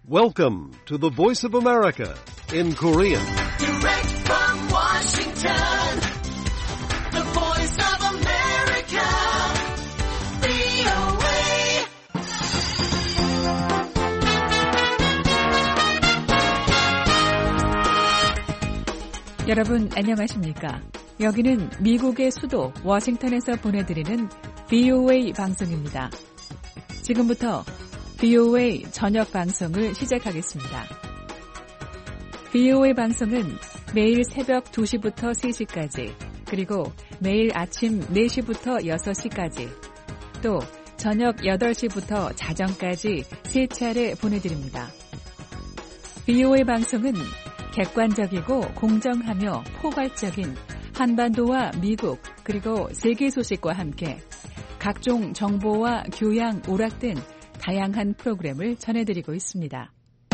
Welcome to the Voice of America in Korean. Direct from Washington, the Voice of America, VOA. 여러분 안녕하십니까? 여기는 미국의 수도 워싱턴에서 보내드리는 VOA 방송입니다. 지금부터 VOA 저녁 방송을 시작하겠습니다. VOA 방송은 매일 새벽 2시부터 3시까지, 그리고 매일 아침 4시부터 6시까지, 또 저녁 8시부터 자정까지 3차례 보내드립니다. VOA 방송은 객관적이고 공정하며 포괄적인 한반도와 미국 그리고 세계 소식과 함께 각종 정보와 교양, 오락 등 다양한 프로그램을 전해드리고 있습니다.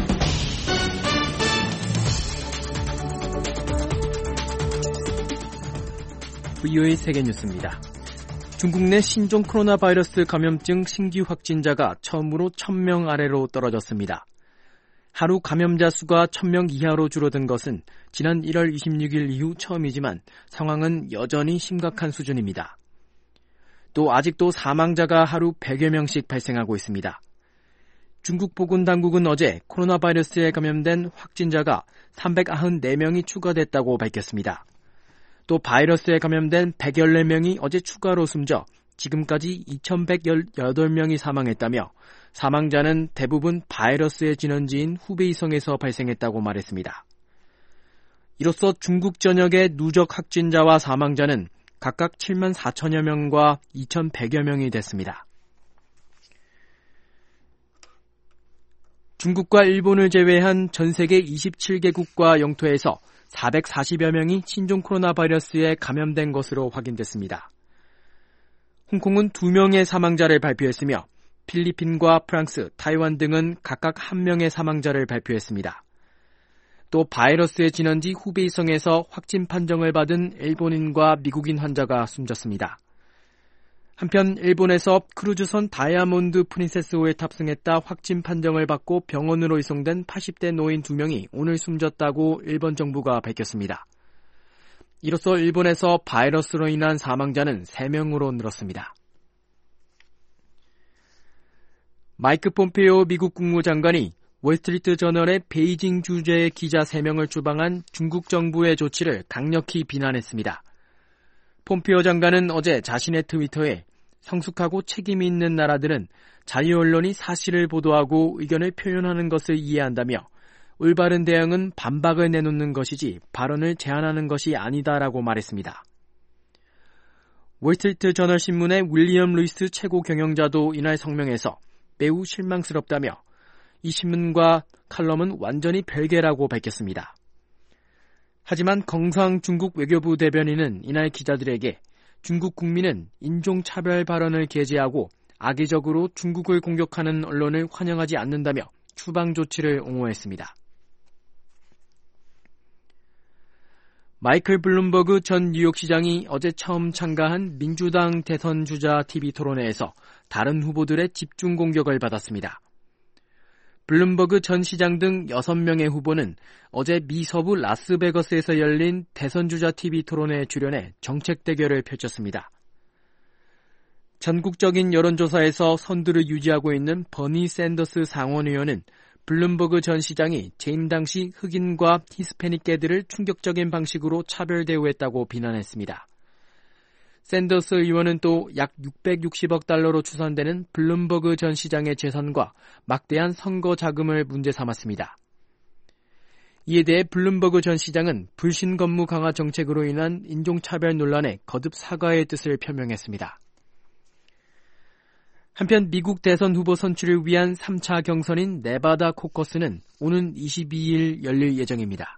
VOA 세계뉴스입니다. 중국 내 신종 코로나 바이러스 감염증 신규 확진자가 처음으로 1000명 아래로 떨어졌습니다. 하루 감염자 수가 1000명 이하로 줄어든 것은 지난 1월 26일 이후 처음이지만 상황은 여전히 심각한 수준입니다. 또 아직도 사망자가 하루 100여 명씩 발생하고 있습니다. 중국 보건당국은 어제 코로나 바이러스에 감염된 확진자가 394명이 추가됐다고 밝혔습니다. 또 바이러스에 감염된 114명이 어제 추가로 숨져 지금까지 2118명이 사망했다며 사망자는 대부분 바이러스의 진원지인 후베이성에서 발생했다고 말했습니다. 이로써 중국 전역의 누적 확진자와 사망자는 각각 7만 4천여 명과 2,100여 명이 됐습니다. 중국과 일본을 제외한 전 세계 27개국과 영토에서 440여 명이 신종 코로나 바이러스에 감염된 것으로 확인됐습니다. 홍콩은 2명의 사망자를 발표했으며 필리핀과 프랑스, 타이완 등은 각각 1명의 사망자를 발표했습니다. 또 바이러스의 진원지 후베이성에서 확진 판정을 받은 일본인과 미국인 환자가 숨졌습니다. 한편 일본에서 크루즈선 다이아몬드 프린세스호에 탑승했다 확진 판정을 받고 병원으로 이송된 80대 노인 2명이 오늘 숨졌다고 일본 정부가 밝혔습니다. 이로써 일본에서 바이러스로 인한 사망자는 3명으로 늘었습니다. 마이크 폼페이오 미국 국무장관이 월스트리트 저널의 베이징 주재의 기자 3명을 추방한 중국 정부의 조치를 강력히 비난했습니다. 폼페이오 장관은 어제 자신의 트위터에 성숙하고 책임이 있는 나라들은 자유 언론이 사실을 보도하고 의견을 표현하는 것을 이해한다며 올바른 대응은 반박을 내놓는 것이지 발언을 제한하는 것이 아니다라고 말했습니다. 월스트리트 저널 신문의 윌리엄 루이스 최고 경영자도 이날 성명에서 매우 실망스럽다며 이 신문과 칼럼은 완전히 별개라고 밝혔습니다. 하지만 경상 중국 외교부 대변인은 이날 기자들에게 중국 국민은 인종차별 발언을 게재하고 악의적으로 중국을 공격하는 언론을 환영하지 않는다며 추방 조치를 옹호했습니다. 마이클 블룸버그 전 뉴욕시장이 어제 처음 참가한 민주당 대선 주자 TV 토론회에서 다른 후보들의 집중 공격을 받았습니다. 블룸버그 전 시장 등 6명의 후보는 어제 미 서부 라스베거스에서 열린 대선주자 TV 토론회에 출연해 정책 대결을 펼쳤습니다. 전국적인 여론조사에서 선두를 유지하고 있는 버니 샌더스 상원의원은 블룸버그 전 시장이 재임 당시 흑인과 히스패닉계들을 충격적인 방식으로 차별 대우했다고 비난했습니다. 샌더스 의원은 또 약 660억 달러로 추산되는 블룸버그 전 시장의 재산과 막대한 선거 자금을 문제 삼았습니다. 이에 대해 블룸버그 전 시장은 불신 검무 강화 정책으로 인한 인종차별 논란에 거듭 사과의 뜻을 표명했습니다. 한편 미국 대선 후보 선출을 위한 3차 경선인 네바다 코커스는 오는 22일 열릴 예정입니다.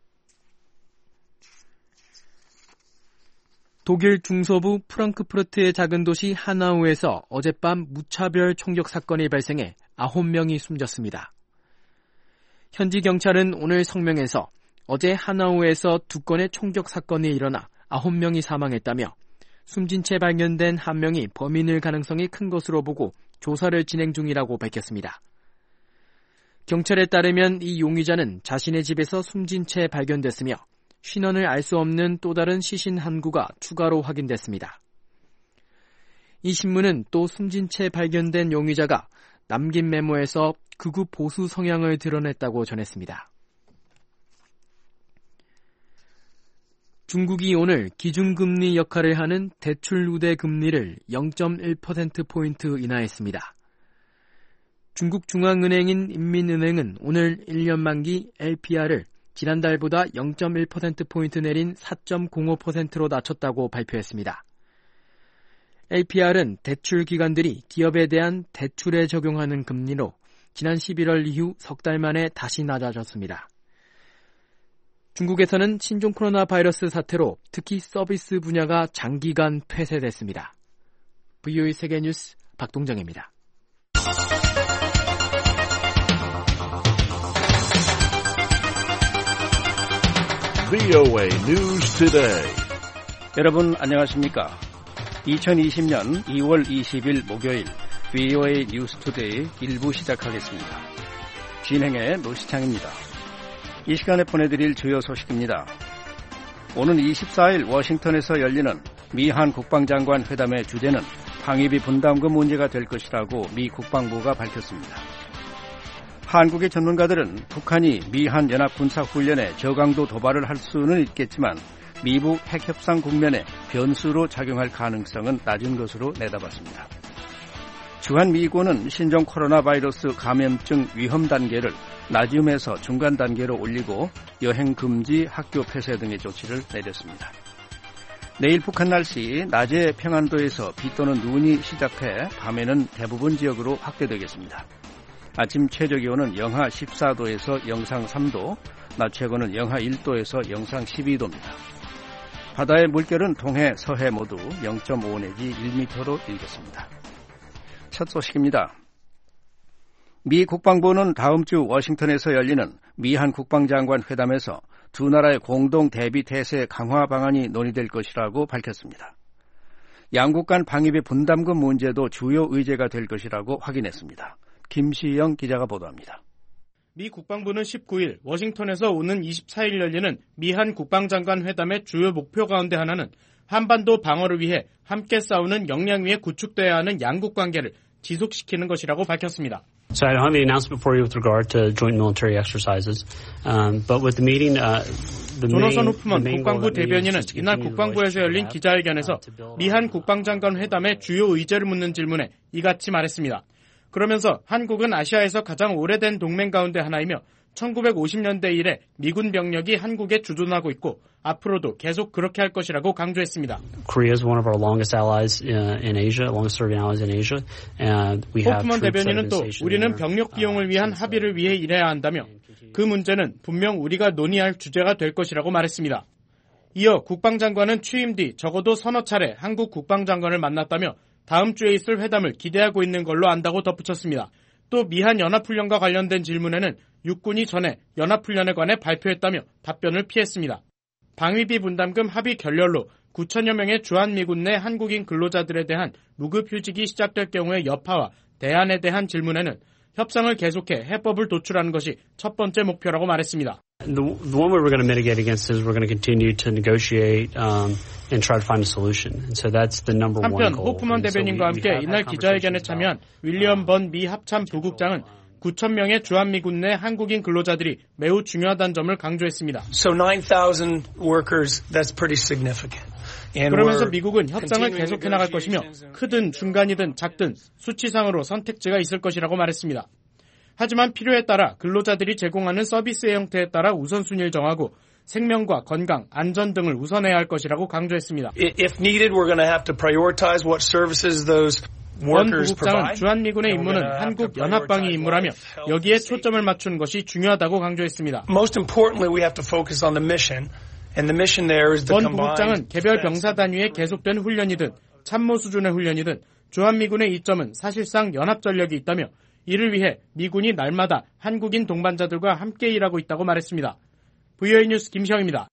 독일 중서부 프랑크푸르트의 작은 도시 하나우에서 어젯밤 무차별 총격 사건이 발생해 9명이 숨졌습니다. 현지 경찰은 오늘 성명에서 어제 하나우에서 2건의 총격 사건이 일어나 9명이 사망했다며 숨진 채 발견된 1명이 범인일 가능성이 큰 것으로 보고 조사를 진행 중이라고 밝혔습니다. 경찰에 따르면 이 용의자는 자신의 집에서 숨진 채 발견됐으며 신원을 알 수 없는 또 다른 시신 한 구가 추가로 확인됐습니다. 이 신문은 또 숨진 채 발견된 용의자가 남긴 메모에서 극우 보수 성향을 드러냈다고 전했습니다. 중국이 오늘 기준금리 역할을 하는 대출 우대 금리를 0.1%포인트 인하했습니다. 중국 중앙은행인 인민은행은 오늘 1년 만기 LPR을 지난달보다 0.1%포인트 내린 4.05%로 낮췄다고 발표했습니다. LPR은 대출 기관들이 기업에 대한 대출에 적용하는 금리로 지난 11월 이후 석 달 만에 다시 낮아졌습니다. 중국에서는 신종 코로나 바이러스 사태로 특히 서비스 분야가 장기간 폐쇄됐습니다. VOA 세계뉴스 박동정입니다. VOA News Today. 여러분 안녕하십니까? 2020년 2월 20일 목요일 VOA 뉴스 투데이 1부 시작하겠습니다. 진행의 노시창입니다. 이 시간에 보내드릴 주요 소식입니다. 오는 24일 워싱턴에서 열리는 미한 국방장관 회담의 주제는 방위비 분담금 문제가 될 것이라고 미 국방부가 밝혔습니다. 한국의 전문가들은 북한이 미한 연합군사훈련에 저강도 도발을 할 수는 있겠지만 미북 핵협상 국면에 변수로 작용할 가능성은 낮은 것으로 내다봤습니다. 주한 미군은 신종 코로나 바이러스 감염증 위험 단계를 나듐에서 중간 단계로 올리고 여행 금지, 학교 폐쇄 등의 조치를 내렸습니다. 내일 북한 날씨, 낮에 평안도에서 비 또는 눈이 시작해 밤에는 대부분 지역으로 확대되겠습니다. 아침 최저 기온은 영하 14도에서 영상 3도, 낮 최고는 영하 1도에서 영상 12도입니다. 바다의 물결은 동해, 서해 모두 0.5 내지 1m로 일겠습니다. 첫 소식입니다. 미 국방부는 다음 주 워싱턴에서 열리는 미한 국방장관 회담에서 두 나라의 공동 대비 태세 강화 방안이 논의될 것이라고 밝혔습니다. 양국 간 방위비 분담금 문제도 주요 의제가 될 것이라고 확인했습니다. 김시영 기자가 보도합니다. 미 국방부는 19일 워싱턴에서 오는 24일 열리는 미한 국방장관 회담의 주요 목표 가운데 하나는 한반도 방어를 위해 함께 싸우는 역량 위에 구축돼야 하는 양국 관계를 지속시키는 것이라고 밝혔습니다. So I don't have any announcement for you with regard to joint military exercises, but with the meeting, 조너선 호프먼 국방부 대변인은 이날 국방부에서 열린 기자회견에서 미한 국방장관 회담의 주요 의제를 묻는 질문에 이같이 말했습니다. 그러면서 한국은 아시아에서 가장 오래된 동맹 가운데 하나이며 1950년대 이래 미군 병력이 한국에 주둔하고 있고 앞으로도 계속 그렇게 할 것이라고 강조했습니다. Korea is one of our longest allies in Asia, longest serving allies in Asia, and we have 호프먼 대변인은 또 우리는 병력 비용을 위한 합의를 위해 일해야 한다며 그 문제는 분명 우리가 논의할 주제가 될 것이라고 말했습니다. 이어 국방장관은 취임 뒤 적어도 서너 차례 한국 국방장관을 만났다며 다음 주에 있을 회담을 기대하고 있는 걸로 안다고 덧붙였습니다. 또 미한 연합훈련과 관련된 질문에는 육군이 전에 연합훈련에 관해 발표했다며 답변을 피했습니다. 방위비 분담금 합의 결렬로 9천여 명의 주한미군 내 한국인 근로자들에 대한 무급휴직이 시작될 경우의 여파와 대안에 대한 질문에는 협상을 계속해 해법을 도출하는 것이 첫 번째 목표라고 말했습니다. The one way we're going to mitigate against is we're going to continue to negotiate and try to find a solution. And so that's the number one 한편 goal. 호프먼 대변인과 함께 이날 기자회견에 참여한 윌리엄 번 미 합참 부국장은 9천 명의 주한미군 내 한국인 근로자들이 매우 중요하다는 점을 강조했습니다. So 9,000 workers, that's pretty significant. 그러면서 미국은 협상을 계속해 나갈 것이며 크든 중간이든 작든 수치상으로 선택지가 있을 것이라고 말했습니다. 하지만 필요에 따라 근로자들이 제공하는 서비스의 형태에 따라 우선순위를 정하고 생명과 건강, 안전 등을 우선해야 할 것이라고 강조했습니다. If needed, we're going to have to prioritize what services those 원 부국장은 주한미군의 임무는 한국 연합방위 임무라며 여기에 초점을 맞추는 것이 중요하다고 강조했습니다. Most importantly, we have to focus on the mission. And the mission there is the 원 combined 부국장은 개별 병사 단위의 계속된 훈련이든 참모 수준의 훈련이든 주한미군의 이점은 사실상 연합전력이 있다며 이를 위해 미군이 날마다 한국인 동반자들과 함께 일하고 있다고 말했습니다. VOA 뉴스 김시영입니다.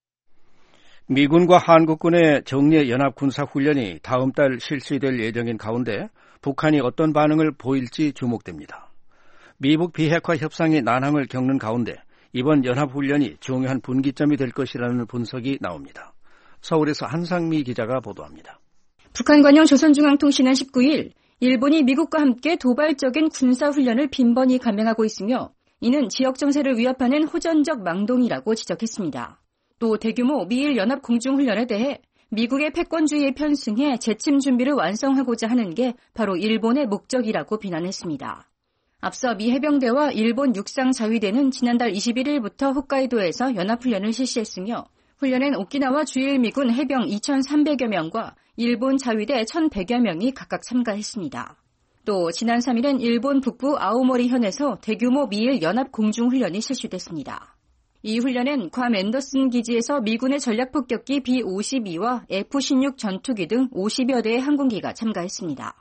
미군과 한국군의 정례 연합군사훈련이 다음 달 실시될 예정인 가운데 북한이 어떤 반응을 보일지 주목됩니다. 미북 비핵화 협상이 난항을 겪는 가운데 이번 연합훈련이 중요한 분기점이 될 것이라는 분석이 나옵니다. 서울에서 한상미 기자가 보도합니다. 북한 관영 조선중앙통신은 19일 일본이 미국과 함께 도발적인 군사훈련을 빈번히 감행하고 있으며 이는 지역 정세를 위협하는 호전적 망동이라고 지적했습니다. 또 대규모 미일 연합 공중훈련에 대해 미국의 패권주의에 편승해 재침 준비를 완성하고자 하는 게 바로 일본의 목적이라고 비난했습니다. 앞서 미 해병대와 일본 육상자위대는 지난달 21일부터 홋카이도에서 연합훈련을 실시했으며 훈련엔 오키나와 주일미군 해병 2,300여 명과 일본 자위대 1,100여 명이 각각 참가했습니다. 또 지난 3일엔 일본 북부 아오모리현에서 대규모 미일 연합 공중훈련이 실시됐습니다. 이 훈련엔 괌 앤더슨 기지에서 미군의 전략폭격기 B-52와 F-16 전투기 등 50여 대의 항공기가 참가했습니다.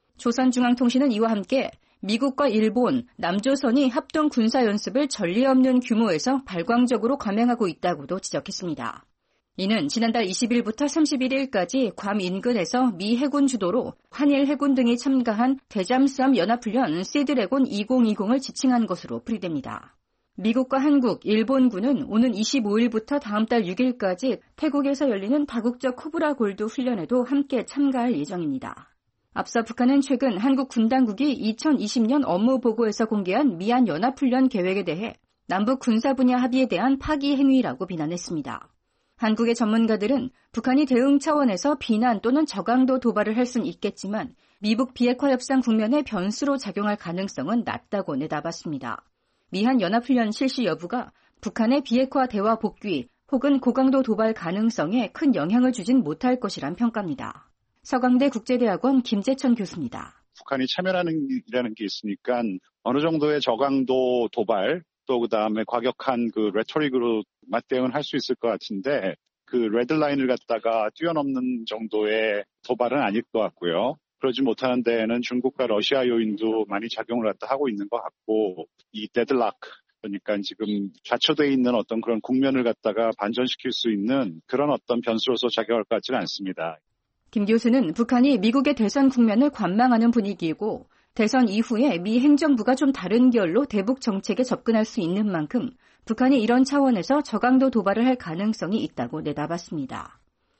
조선중앙통신은 이와 함께 미국과 일본, 남조선이 합동 군사연습을 전례 없는 규모에서 발광적으로 감행하고 있다고도 지적했습니다. 이는 지난달 20일부터 31일까지 괌 인근에서 미 해군 주도로 한일 해군 등이 참가한 대잠수함 연합훈련 시드래곤 2020을 지칭한 것으로 풀이됩니다. 미국과 한국, 일본군은 오는 25일부터 다음 달 6일까지 태국에서 열리는 다국적 코브라 골드 훈련에도 함께 참가할 예정입니다. 앞서 북한은 최근 한국 군 당국이 2020년 업무 보고에서 공개한 미한 연합훈련 계획에 대해 남북 군사 분야 합의에 대한 파기 행위라고 비난했습니다. 한국의 전문가들은 북한이 대응 차원에서 비난 또는 저강도 도발을 할 수는 있겠지만 미북 비핵화 협상 국면에 변수로 작용할 가능성은 낮다고 내다봤습니다. 미한 연합훈련 실시 여부가 북한의 비핵화 대화 복귀 혹은 고강도 도발 가능성에 큰 영향을 주진 못할 것이란 평가입니다. 서강대 국제대학원 김재천 교수입니다. 북한이 참여하는 일이라는 게 있으니까 어느 정도의 저강도 도발 또 그다음에 과격한 그 레토릭으로 맞대응을 할 수 있을 것 같은데 그 레드라인을 갖다가 뛰어넘는 정도의 도발은 아닐 것 같고요. 그러지 못하는 데에는 중국과 러시아 요인도 많이 작용을 갖다 하고 있는 것 같고 이 데드락 그러니까 지금 좌초되어 있는 어떤 그런 국면을 갖다가 반전시킬 수 있는 그런 어떤 변수로서 작용할 것 같지는 않습니다. 김 교수는 북한이 미국의 대선 국면을 관망하는 분위기이고 대선 이후에 미 행정부가 좀 다른 결로 대북 정책에 접근할 수 있는 만큼 북한이 이런 차원에서 저강도 도발을 할 가능성이 있다고 내다봤습니다.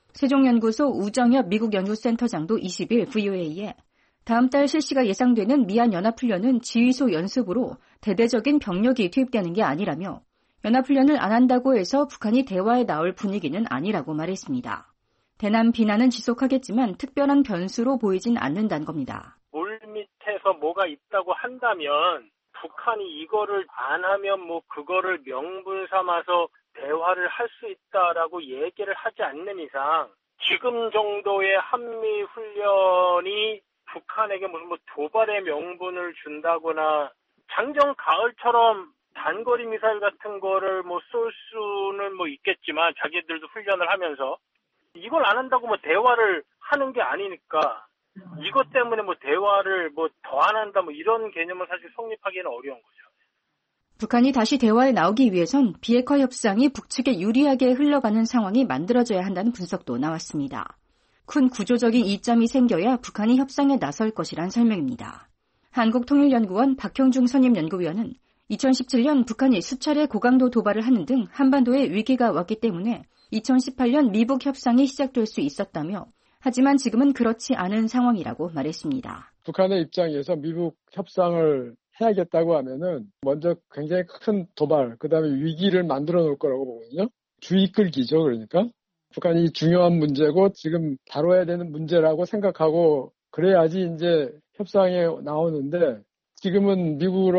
세종연구소 우정엽 미국 연구센터장도 20일 VOA에 다음 달 실시가 예상되는 미한 연합훈련은 지휘소 연습으로 대대적인 병력이 투입되는 게 아니라며 연합훈련을 안 한다고 해서 북한이 대화에 나올 분위기는 아니라고 말했습니다. 대남 비난은 지속하겠지만 특별한 변수로 보이진 않는다는 겁니다. 물 밑에서 뭐가 있다고 한다면 북한이 이거를 안 하면 뭐 그거를 명분 삼아서 대화를 할 수 있다라고 얘기를 하지 않는 이상 지금 정도의 한미 훈련이 북한에게 무슨 뭐 도발의 명분을 준다거나 장정 가을처럼 단거리 미사일 같은 거를 뭐 쏠 수는 뭐 있겠지만 자기들도 훈련을 하면서 이걸 안 한다고 뭐 대화를 하는 게 아니니까 이것 때문에 뭐 대화를 뭐 더 안 한다 뭐 이런 개념은 사실 성립하기는 어려운 거죠. 북한이 다시 대화에 나오기 위해선 비핵화 협상이 북측에 유리하게 흘러가는 상황이 만들어져야 한다는 분석도 나왔습니다. 큰 구조적인 이점이 생겨야 북한이 협상에 나설 것이란 설명입니다. 한국통일연구원 박형중 선임연구위원은 2017년 북한이 수차례 고강도 도발을 하는 등 한반도에 위기가 왔기 때문에 2018년 미북 협상이 시작될 수 있었다며 하지만 지금은 그렇지 않은 상황이라고 말했습니다. 북한의 입장에서 미북 협상을 해야겠다고 하면은 먼저 굉장히 큰 도발, 그다음에 위기를 만들어 놓을 거라고 보거든요. 주의 끌기죠, 그러니까. 북한이 중요한 문제고 지금 다뤄야 되는 문제라고 생각하고 그래야지 이제 협상에 나오는데 지금은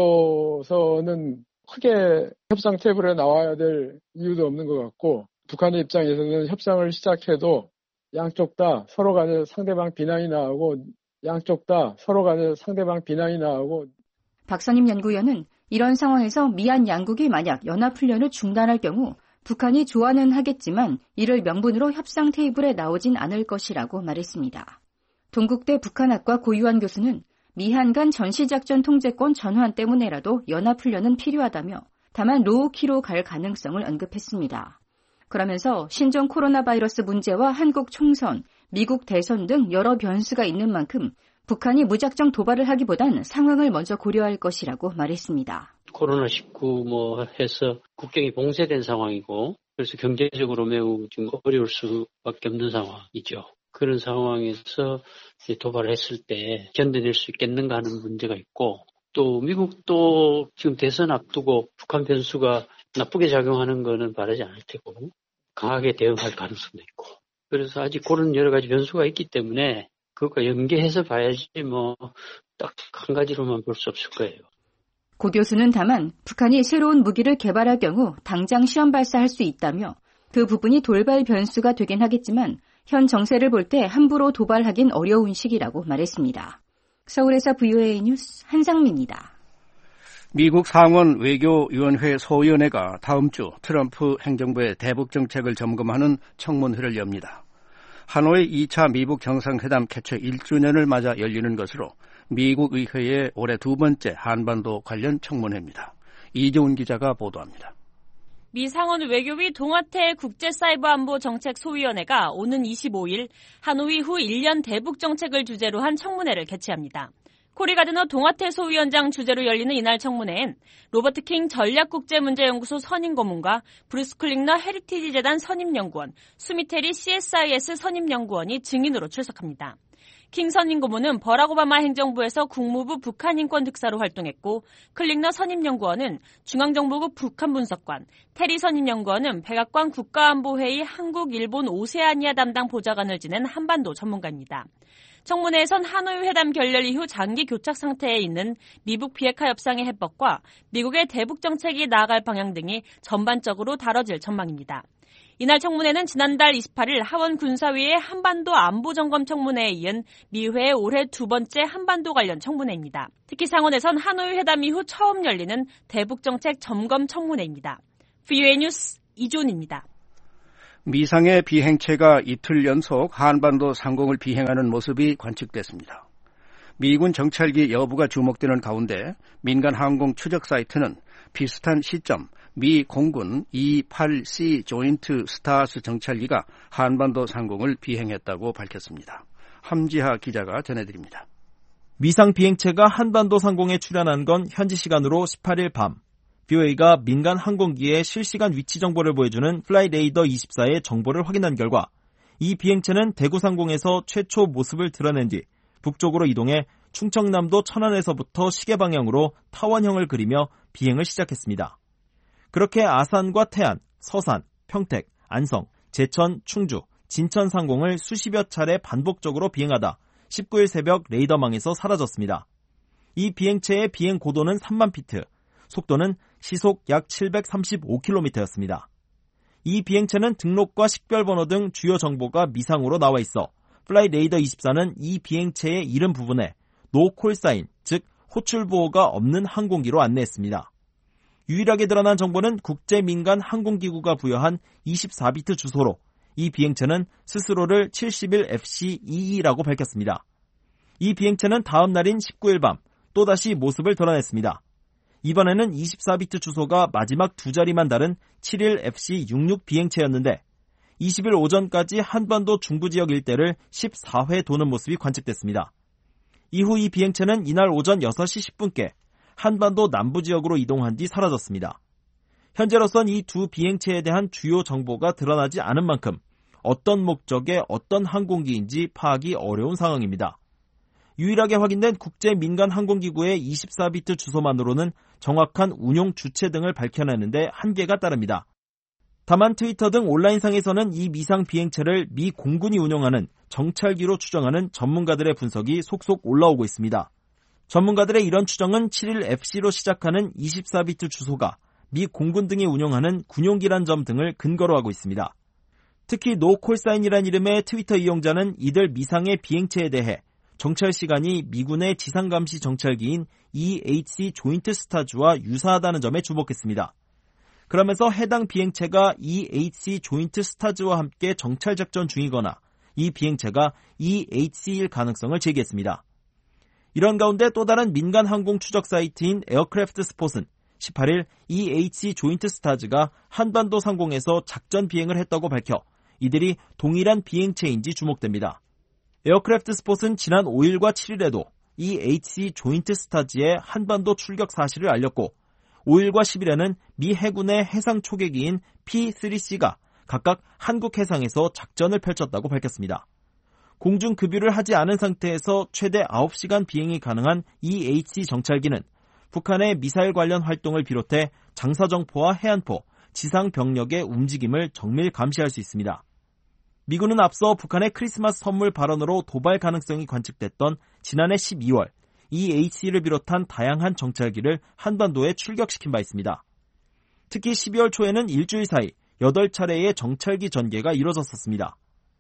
미국으로서는 크게 협상 테이블에 나와야 될 이유도 없는 것 같고 북한의 입장에서는 협상을 시작해도 양쪽 다 서로 간에 상대방 비난이 나오고 양쪽 다 서로 간에 상대방 비난이 나오고 박선임 연구위원은 이런 상황에서 미한 양국이 만약 연합훈련을 중단할 경우 북한이 좋아는 하겠지만 이를 명분으로 협상 테이블에 나오진 않을 것이라고 말했습니다. 동국대 북한학과 고유한 교수는 미한 간 전시작전 통제권 전환 때문에라도 연합훈련은 필요하다며 다만 로우키로 갈 가능성을 언급했습니다. 그러면서 신종 코로나 바이러스 문제와 한국 총선, 미국 대선 등 여러 변수가 있는 만큼 북한이 무작정 도발을 하기보단 상황을 먼저 고려할 것이라고 말했습니다. 코로나19 해서 국경이 봉쇄된 상황이고 그래서 경제적으로 매우 좀 어려울 수밖에 없는 상황이죠. 그런 상황에서 도발을 했을 때 견뎌낼 수 있겠는가 하는 문제가 있고 또 미국도 지금 대선 앞두고 북한 변수가 나쁘게 작용하는 거는 바라지 않을 테고 강하게 대응할 가능성도 있고 그래서 아직 그런 여러 가지 변수가 있기 때문에 그것과 연계해서 봐야지 딱 한 가지로만 볼 수 없을 거예요. 고 교수는 다만 북한이 새로운 무기를 개발할 경우 당장 시험 발사할 수 있다며 그 부분이 돌발 변수가 되긴 하겠지만 현 정세를 볼 때 함부로 도발하긴 어려운 시기라고 말했습니다. 서울에서 VOA 뉴스 한상미입니다. 미국 상원 외교위원회 소위원회가 다음 주 트럼프 행정부의 대북 정책을 점검하는 청문회를 엽니다. 하노이 2차 미국 정상회담 개최 1주년을 맞아 열리는 것으로 미국 의회의 올해 두 번째 한반도 관련 청문회입니다. 이재훈 기자가 보도합니다. 미 상원 외교위 동아태 국제사이버안보정책소위원회가 오는 25일 하노이 후 1년 대북 정책을 주제로 한 청문회를 개최합니다. 코리 가드너 동아태 소위원장 주재로 열리는 이날 청문회엔 로버트 킹 전략국제문제연구소 선임고문과 브루스 클링너 헤리티지 재단 선임연구원, 수미테리 CSIS 선임연구원이 증인으로 출석합니다. 킹 선임고문은 버락 오바마 행정부에서 국무부 북한인권 특사로 활동했고 클링너 선임연구원은 중앙정보국 북한분석관, 테리 선임연구원은 백악관 국가안보회의 한국, 일본, 오세아니아 담당 보좌관을 지낸 한반도 전문가입니다. 청문회에선 하노이 회담 결렬 이후 장기 교착 상태에 있는 미북 비핵화 협상의 해법과 미국의 대북 정책이 나아갈 방향 등이 전반적으로 다뤄질 전망입니다. 이날 청문회는 지난달 28일 하원 군사위의 한반도 안보점검 청문회에 이은 미회의 올해 두 번째 한반도 관련 청문회입니다. 특히 상원에선 하노이 회담 이후 처음 열리는 대북 정책 점검 청문회입니다. VOA 뉴스 이존입니다. 미상의 비행체가 이틀 연속 한반도 상공을 비행하는 모습이 관측됐습니다. 미군 정찰기 여부가 주목되는 가운데 민간 항공 추적 사이트는 비슷한 시점 미 공군 E-8C 조인트 스타스 정찰기가 한반도 상공을 비행했다고 밝혔습니다. 함지하 기자가 전해드립니다. 미상 비행체가 한반도 상공에 출현한 건 현지 시간으로 18일 밤. BOA가 민간 항공기의 실시간 위치 정보를 보여주는 플라이 레이더 24의 정보를 확인한 결과 이 비행체는 대구 상공에서 최초 모습을 드러낸 뒤 북쪽으로 이동해 충청남도 천안에서부터 시계 방향으로 타원형을 그리며 비행을 시작했습니다. 그렇게 아산과 태안, 서산, 평택, 안성, 제천, 충주, 진천 상공을 수십여 차례 반복적으로 비행하다 19일 새벽 레이더망에서 사라졌습니다. 이 비행체의 비행 고도는 3만 피트, 속도는 시속 약 735km였습니다. 이 비행체는 등록과 식별번호 등 주요 정보가 미상으로 나와 있어 플라이 레이더 24는 이 비행체의 이름 부분에 노 콜사인, 즉 호출보호가 없는 항공기로 안내했습니다. 유일하게 드러난 정보는 국제민간항공기구가 부여한 24비트 주소로 이 비행체는 스스로를 71FC-22라고 밝혔습니다. 이 비행체는 다음 날인 19일 밤 또다시 모습을 드러냈습니다. 이번에는 24비트 주소가 마지막 두 자리만 다른 71FC-66 비행체였는데 20일 오전까지 한반도 중부지역 일대를 14회 도는 모습이 관측됐습니다. 이후 이 비행체는 이날 오전 6시 10분께 한반도 남부지역으로 이동한 뒤 사라졌습니다. 현재로선 이 두 비행체에 대한 주요 정보가 드러나지 않은 만큼 어떤 목적의 어떤 항공기인지 파악이 어려운 상황입니다. 유일하게 확인된 국제민간항공기구의 24비트 주소만으로는 정확한 운용 주체 등을 밝혀내는데 한계가 따릅니다. 다만 트위터 등 온라인상에서는 이 미상 비행체를 미 공군이 운용하는 정찰기로 추정하는 전문가들의 분석이 속속 올라오고 있습니다. 전문가들의 이런 추정은 71FC로 시작하는 24비트 주소가 미 공군 등이 운용하는 군용기란 점 등을 근거로 하고 있습니다. 특히 노 콜사인이란 이름의 트위터 이용자는 이들 미상의 비행체에 대해 정찰 시간이 미군의 지상감시 정찰기인 EHC 조인트 스타즈와 유사하다는 점에 주목했습니다. 그러면서 해당 비행체가 EHC 조인트 스타즈와 함께 정찰 작전 중이거나 이 비행체가 EHC일 가능성을 제기했습니다. 이런 가운데 또 다른 민간 항공 추적 사이트인 에어크래프트 스폿은 18일 EHC 조인트 스타즈가 한반도 상공에서 작전 비행을 했다고 밝혀 이들이 동일한 비행체인지 주목됩니다. 에어크래프트 스폿은 지난 5일과 7일에도 이 HC 조인트 스타즈의 한반도 출격 사실을 알렸고 5일과 10일에는 미 해군의 해상 초계기인 P-3C가 각각 한국 해상에서 작전을 펼쳤다고 밝혔습니다. 공중 급유를 하지 않은 상태에서 최대 9시간 비행이 가능한 이 HC 정찰기는 북한의 미사일 관련 활동을 비롯해 장사정포와 해안포, 지상 병력의 움직임을 정밀 감시할 수 있습니다. 미군은 앞서 북한의 크리스마스 선물 발언으로 도발 가능성이 관측됐던 지난해 12월 이 HC를 비롯한 다양한 정찰기를 한반도에 출격시킨 바 있습니다. 특히 12월 초에는 일주일 사이 8차례의 정찰기 전개가 이뤄졌었습니다.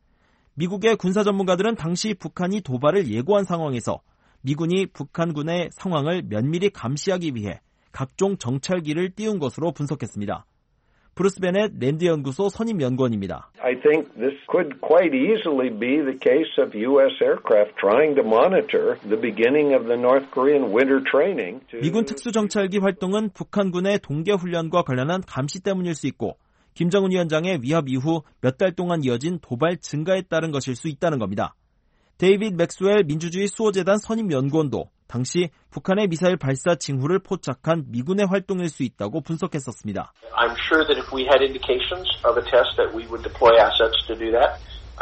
미국의 군사 전문가들은 당시 북한이 도발을 예고한 상황에서 미군이 북한군의 상황을 면밀히 감시하기 위해 각종 정찰기를 띄운 것으로 분석했습니다. 브루스 베넷 랜드연구소 선임연구원입니다. I think this could quite easily be the case of U.S. aircraft trying to monitor the beginning of the North Korean winter training. 미군 특수정찰기 활동은 북한군의 동계훈련과 관련한 감시 때문일 수 있고 김정은 위원장의 위협 이후 몇 달 동안 이어진 도발 증가에 따른 것일 수 있다는 겁니다. 데이빗 맥스웰 민주주의 수호재단 선임연구원도 당시 북한의 미사일 발사 징후를 포착한 미군의 활동일 수 있다고 분석했었습니다. I'm sure that if we had indications of a test that we would deploy assets to do that.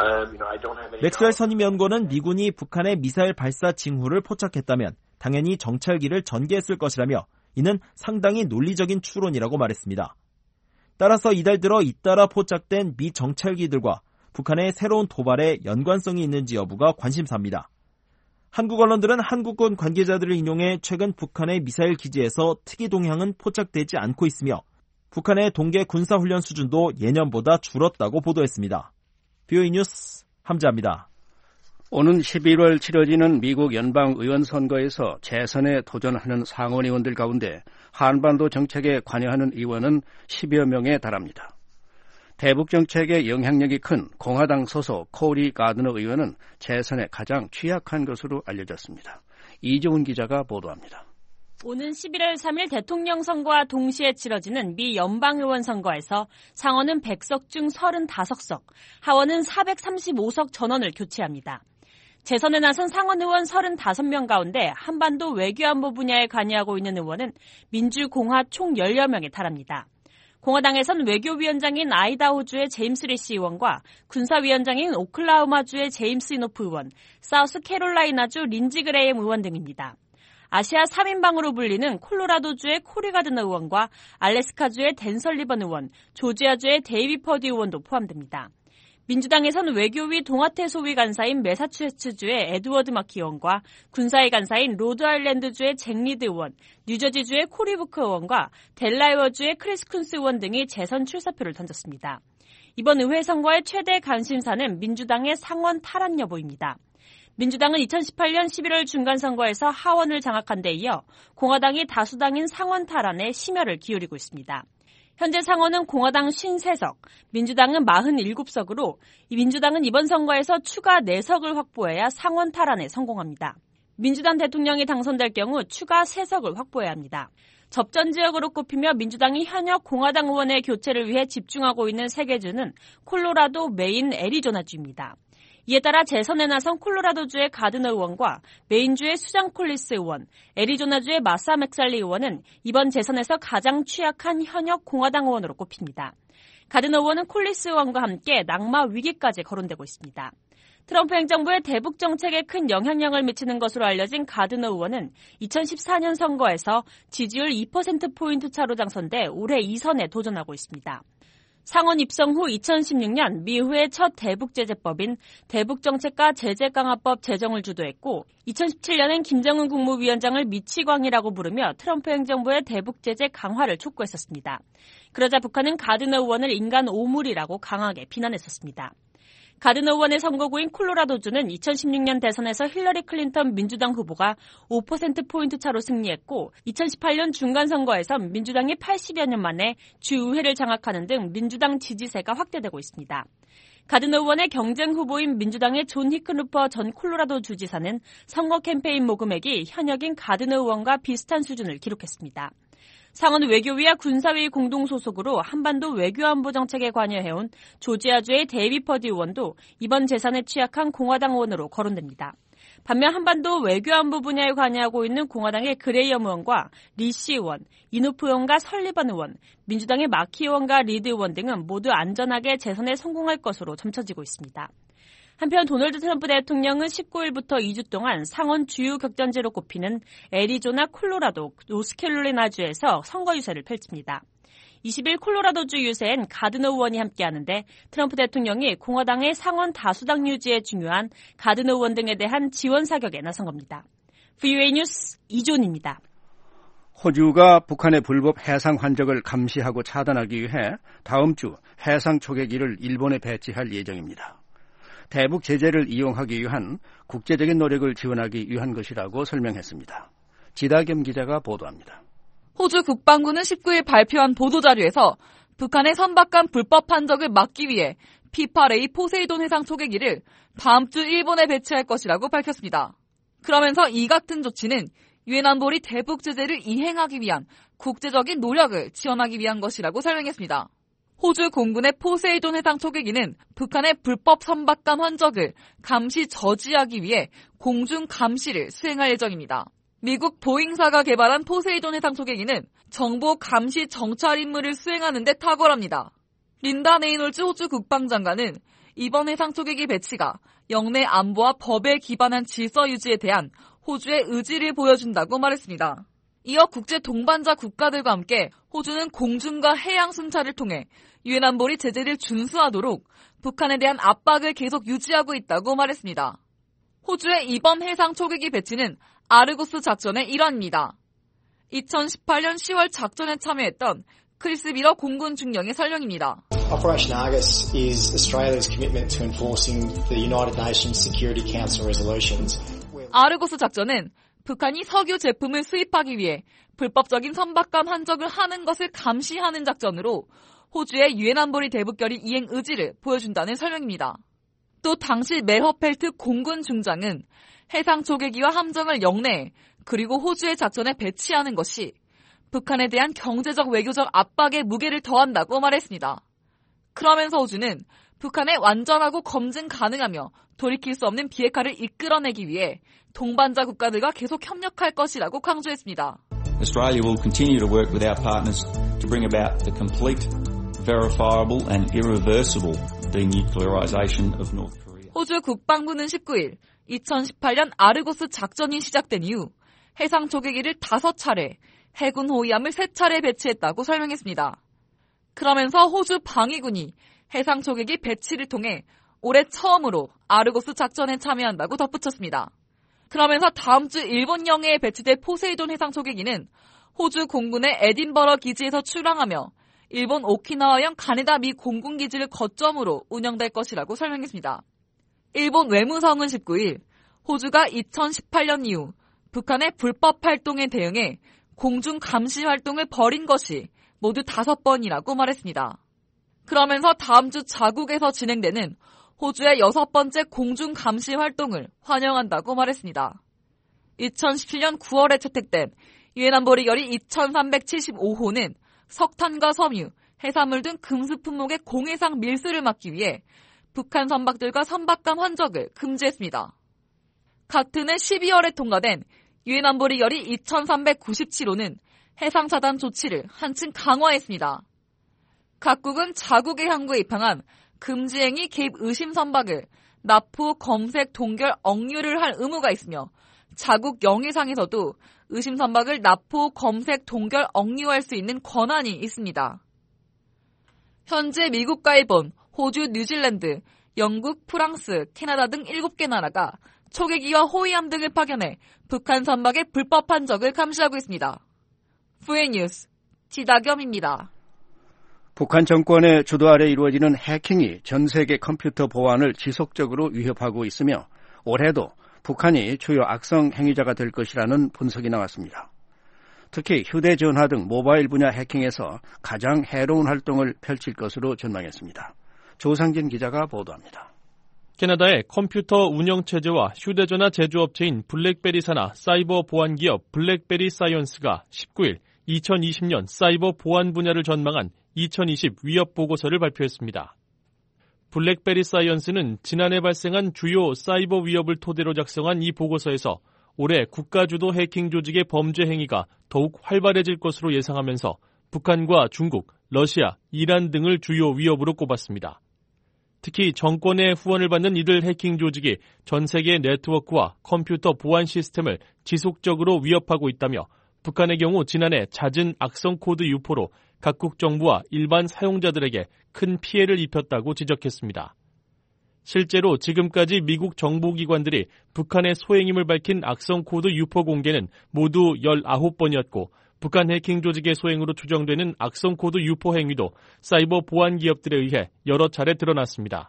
I don't have any. 맥스웰 선임연구원은 미군이 북한의 미사일 발사 징후를 포착했다면 당연히 정찰기를 전개했을 것이라며 이는 상당히 논리적인 추론이라고 말했습니다. 따라서 이달 들어 잇따라 포착된 미 정찰기들과 북한의 새로운 도발에 연관성이 있는지 여부가 관심사입니다. 한국 언론들은 한국군 관계자들을 인용해 최근 북한의 미사일 기지에서 특이 동향은 포착되지 않고 있으며 북한의 동계 군사훈련 수준도 예년보다 줄었다고 보도했습니다. BOE 뉴스 함자입니다. 오는 11월 치러지는 미국 연방의원 선거에서 재선에 도전하는 상원 의원들 가운데 한반도 정책에 관여하는 의원은 10여 명에 달합니다. 대북 정책에 영향력이 큰 공화당 소속 코리 가드너 의원은 재선에 가장 취약한 것으로 알려졌습니다. 이종훈 기자가 보도합니다. 오는 11월 3일 대통령 선거와 동시에 치러지는 미 연방의원 선거에서 상원은 100석 중 35석, 하원은 435석 전원을 교체합니다. 재선에 나선 상원 의원 35명 가운데 한반도 외교안보 분야에 관여하고 있는 의원은 민주공화 총 10여 명에 달합니다. 공화당에선 외교위원장인 아이다호주의 제임스 리시 의원과 군사위원장인 오클라호마주의 제임스 이노프 의원, 사우스캐롤라이나주 린지 그레이엄 의원 등입니다. 아시아 3인방으로 불리는 콜로라도주의 코리 가드너 의원과 알래스카주의 댄 설리번 의원, 조지아주의 데이비 퍼디 의원도 포함됩니다. 민주당에서는 외교위 동아태 소위 간사인 매사추세츠주의 에드워드 마키 의원과 군사위 간사인 로드아일랜드주의 잭 리드 의원, 뉴저지주의 코리 부커 의원과 델라웨어주의 크리스 쿤스 의원 등이 재선 출사표를 던졌습니다. 이번 의회 선거의 최대 관심사는 민주당의 상원 탈환 여부입니다. 민주당은 2018년 11월 중간선거에서 하원을 장악한 데 이어 공화당이 다수당인 상원 탈환에 심혈을 기울이고 있습니다. 현재 상원은 공화당 53석, 민주당은 47석으로 민주당은 이번 선거에서 추가 4석을 확보해야 상원 탈환에 성공합니다. 민주당 대통령이 당선될 경우 추가 3석을 확보해야 합니다. 접전 지역으로 꼽히며 민주당이 현역 공화당 의원의 교체를 위해 집중하고 있는 3개 주는 콜로라도, 메인, 애리조나주입니다. 이에 따라 재선에 나선 콜로라도주의 가드너 의원과 메인주의 수잔 콜리스 의원, 애리조나주의 마사 맥살리 의원은 이번 재선에서 가장 취약한 현역 공화당 의원으로 꼽힙니다. 가드너 의원은 콜리스 의원과 함께 낙마 위기까지 거론되고 있습니다. 트럼프 행정부의 대북 정책에 큰 영향력을 미치는 것으로 알려진 가드너 의원은 2014년 선거에서 지지율 2%포인트 차로 당선돼 올해 2선에 도전하고 있습니다. 상원 입성 후 2016년 미후의 첫 대북제재법인 대북정책과 제재강화법 제정을 주도했고 2017년엔 김정은 국무위원장을 미치광이라고 부르며 트럼프 행정부의 대북제재 강화를 촉구했었습니다. 그러자 북한은 가드너 의원을 인간 오물이라고 강하게 비난했었습니다. 가드너 의원의 선거구인 콜로라도주는 2016년 대선에서 힐러리 클린턴 민주당 후보가 5%포인트 차로 승리했고 2018년 중간선거에선 민주당이 80여 년 만에 주의회를 장악하는 등 민주당 지지세가 확대되고 있습니다. 가드너 의원의 경쟁 후보인 민주당의 존 히큰루퍼 전 콜로라도 주지사는 선거 캠페인 모금액이 현역인 가드너 의원과 비슷한 수준을 기록했습니다. 상원 외교위와 군사위 공동 소속으로 한반도 외교안보 정책에 관여해온 조지아주의 데이비 퍼디 의원도 이번 재산에 취약한 공화당 의원으로 거론됩니다. 반면 한반도 외교안보 분야에 관여하고 있는 공화당의 그레이엄 의원과 리시 의원, 이노프 의원과 설리번 의원, 민주당의 마키 의원과 리드 의원 등은 모두 안전하게 재선에 성공할 것으로 점쳐지고 있습니다. 한편 도널드 트럼프 대통령은 19일부터 2주 동안 상원 주요 격전지로 꼽히는 애리조나, 콜로라도, 노스캐롤라이나주에서 선거 유세를 펼칩니다. 20일 콜로라도주 유세엔 가드너 의원이 함께하는데 트럼프 대통령이 공화당의 상원 다수당 유지에 중요한 가드너 의원 등에 대한 지원 사격에 나선 겁니다. VOA 뉴스 이존입니다. 호주가 북한의 불법 해상 환적을 감시하고 차단하기 위해 다음 주 해상 초계기를 일본에 배치할 예정입니다. 대북 제재를 이용하기 위한 국제적인 노력을 지원하기 위한 것이라고 설명했습니다. 지다겸 기자가 보도합니다. 호주 국방부는 19일 발표한 보도자료에서 북한의 선박간 불법 환적을 막기 위해 P-8A 포세이돈 해상 초계기를 다음 주 일본에 배치할 것이라고 밝혔습니다. 그러면서 이 같은 조치는 유엔 안보리 대북 제재를 이행하기 위한 국제적인 노력을 지원하기 위한 것이라고 설명했습니다. 호주 공군의 포세이돈 해상 초계기는 북한의 불법 선박간 환적을 감시 저지하기 위해 공중 감시를 수행할 예정입니다. 미국 보잉사가 개발한 포세이돈 해상 초계기는 정보 감시 정찰 임무를 수행하는 데 탁월합니다. 린다 레이놀즈 호주 국방장관은 이번 해상 초계기 배치가 영내 안보와 법에 기반한 질서 유지에 대한 호주의 의지를 보여준다고 말했습니다. 이어 국제 동반자 국가들과 함께 호주는 공중과 해양 순찰을 통해 유엔 안보리 제재를 준수하도록 북한에 대한 압박을 계속 유지하고 있다고 말했습니다. 호주의 이번 해상 초계기 배치는 아르고스 작전의 일환입니다. 2018년 10월 작전에 참여했던 크리스 비러 공군 중령의 설명입니다. Operation Argus is Australia's commitment to enforcing the United Nations Security Council resolutions. 아르고스 작전은 북한이 석유 제품을 수입하기 위해 불법적인 선박간 환적을 하는 것을 감시하는 작전으로 호주의 유엔 안보리 대북결의 이행 의지를 보여준다는 설명입니다. 또 당시 메허펠트 공군 중장은 해상 초계기와 함정을 영내에 그리고 호주의 작전에 배치하는 것이 북한에 대한 경제적 외교적 압박에 무게를 더한다고 말했습니다. 그러면서 호주는 북한에 완전하고 검증 가능하며 돌이킬 수 없는 비핵화를 이끌어내기 위해 동반자 국가들과 계속 협력할 것이라고 강조했습니다. Australia will continue to work with our partners to bring about the complete, verifiable and irreversible denuclearization of North Korea. 호주 국방부는 19일 2018년 아르고스 작전이 시작된 이후 해상 초계기를 5차례, 해군 호위함을 3차례 배치했다고 설명했습니다. 그러면서 호주 방위군이 해상 초계기 배치를 통해 올해 처음으로 아르고스 작전에 참여한다고 덧붙였습니다. 그러면서 다음 주 일본 영해에 배치될 포세이돈 해상 초계기는 호주 공군의 에딘버러 기지에서 출항하며 일본 오키나와형 가네다 미 공군기지를 거점으로 운영될 것이라고 설명했습니다. 일본 외무성은 19일 호주가 2018년 이후 북한의 불법 활동에 대응해 공중 감시 활동을 벌인 것이 모두 5번이라고 말했습니다. 그러면서 다음 주 자국에서 진행되는 호주의 6번째 공중 감시 활동을 환영한다고 말했습니다. 2017년 9월에 채택된 유엔 안보리 결의 2375호는 석탄과 섬유, 해산물 등 금수 품목의 공해상 밀수를 막기 위해 북한 선박들과 선박간 환적을 금지했습니다. 같은 해 12월에 통과된 유엔 안보리 결의 2397호는 해상 차단 조치를 한층 강화했습니다. 각국은 자국의 항구에 입항한 금지행위 개입 의심 선박을 납포, 검색, 동결, 억류를 할 의무가 있으며 자국 영해상에서도 의심 선박을 납포, 검색, 동결, 억류할 수 있는 권한이 있습니다. 현재 미국과 일본, 호주, 뉴질랜드, 영국, 프랑스, 캐나다 등 7개 나라가 초계기와 호위함 등을 파견해 북한 선박의 불법 환적을 감시하고 있습니다. VOA 뉴스 지다겸입니다. 북한 정권의 주도 아래 이루어지는 해킹이 전 세계 컴퓨터 보안을 지속적으로 위협하고 있으며 올해도 북한이 주요 악성 행위자가 될 것이라는 분석이 나왔습니다. 특히 휴대전화 등 모바일 분야 해킹에서 가장 해로운 활동을 펼칠 것으로 전망했습니다. 조상진 기자가 보도합니다. 캐나다의 컴퓨터 운영체제와 휴대전화 제조업체인 블랙베리 산하 사이버 보안기업 블랙베리 사이언스가 19일 2020년 사이버 보안 분야를 전망한 2020 위협 보고서를 발표했습니다. 블랙베리 사이언스는 지난해 발생한 주요 사이버 위협을 토대로 작성한 이 보고서에서 올해 국가주도 해킹 조직의 범죄 행위가 더욱 활발해질 것으로 예상하면서 북한과 중국, 러시아, 이란 등을 주요 위협으로 꼽았습니다. 특히 정권의 후원을 받는 이들 해킹 조직이 전 세계 네트워크와 컴퓨터 보안 시스템을 지속적으로 위협하고 있다며 북한의 경우 지난해 잦은 악성 코드 유포로 각국 정부와 일반 사용자들에게 큰 피해를 입혔다고 지적했습니다. 실제로 지금까지 미국 정보기관들이 북한의 소행임을 밝힌 악성 코드 유포 공개는 모두 19번이었고 북한 해킹 조직의 소행으로 추정되는 악성 코드 유포 행위도 사이버 보안 기업들에 의해 여러 차례 드러났습니다.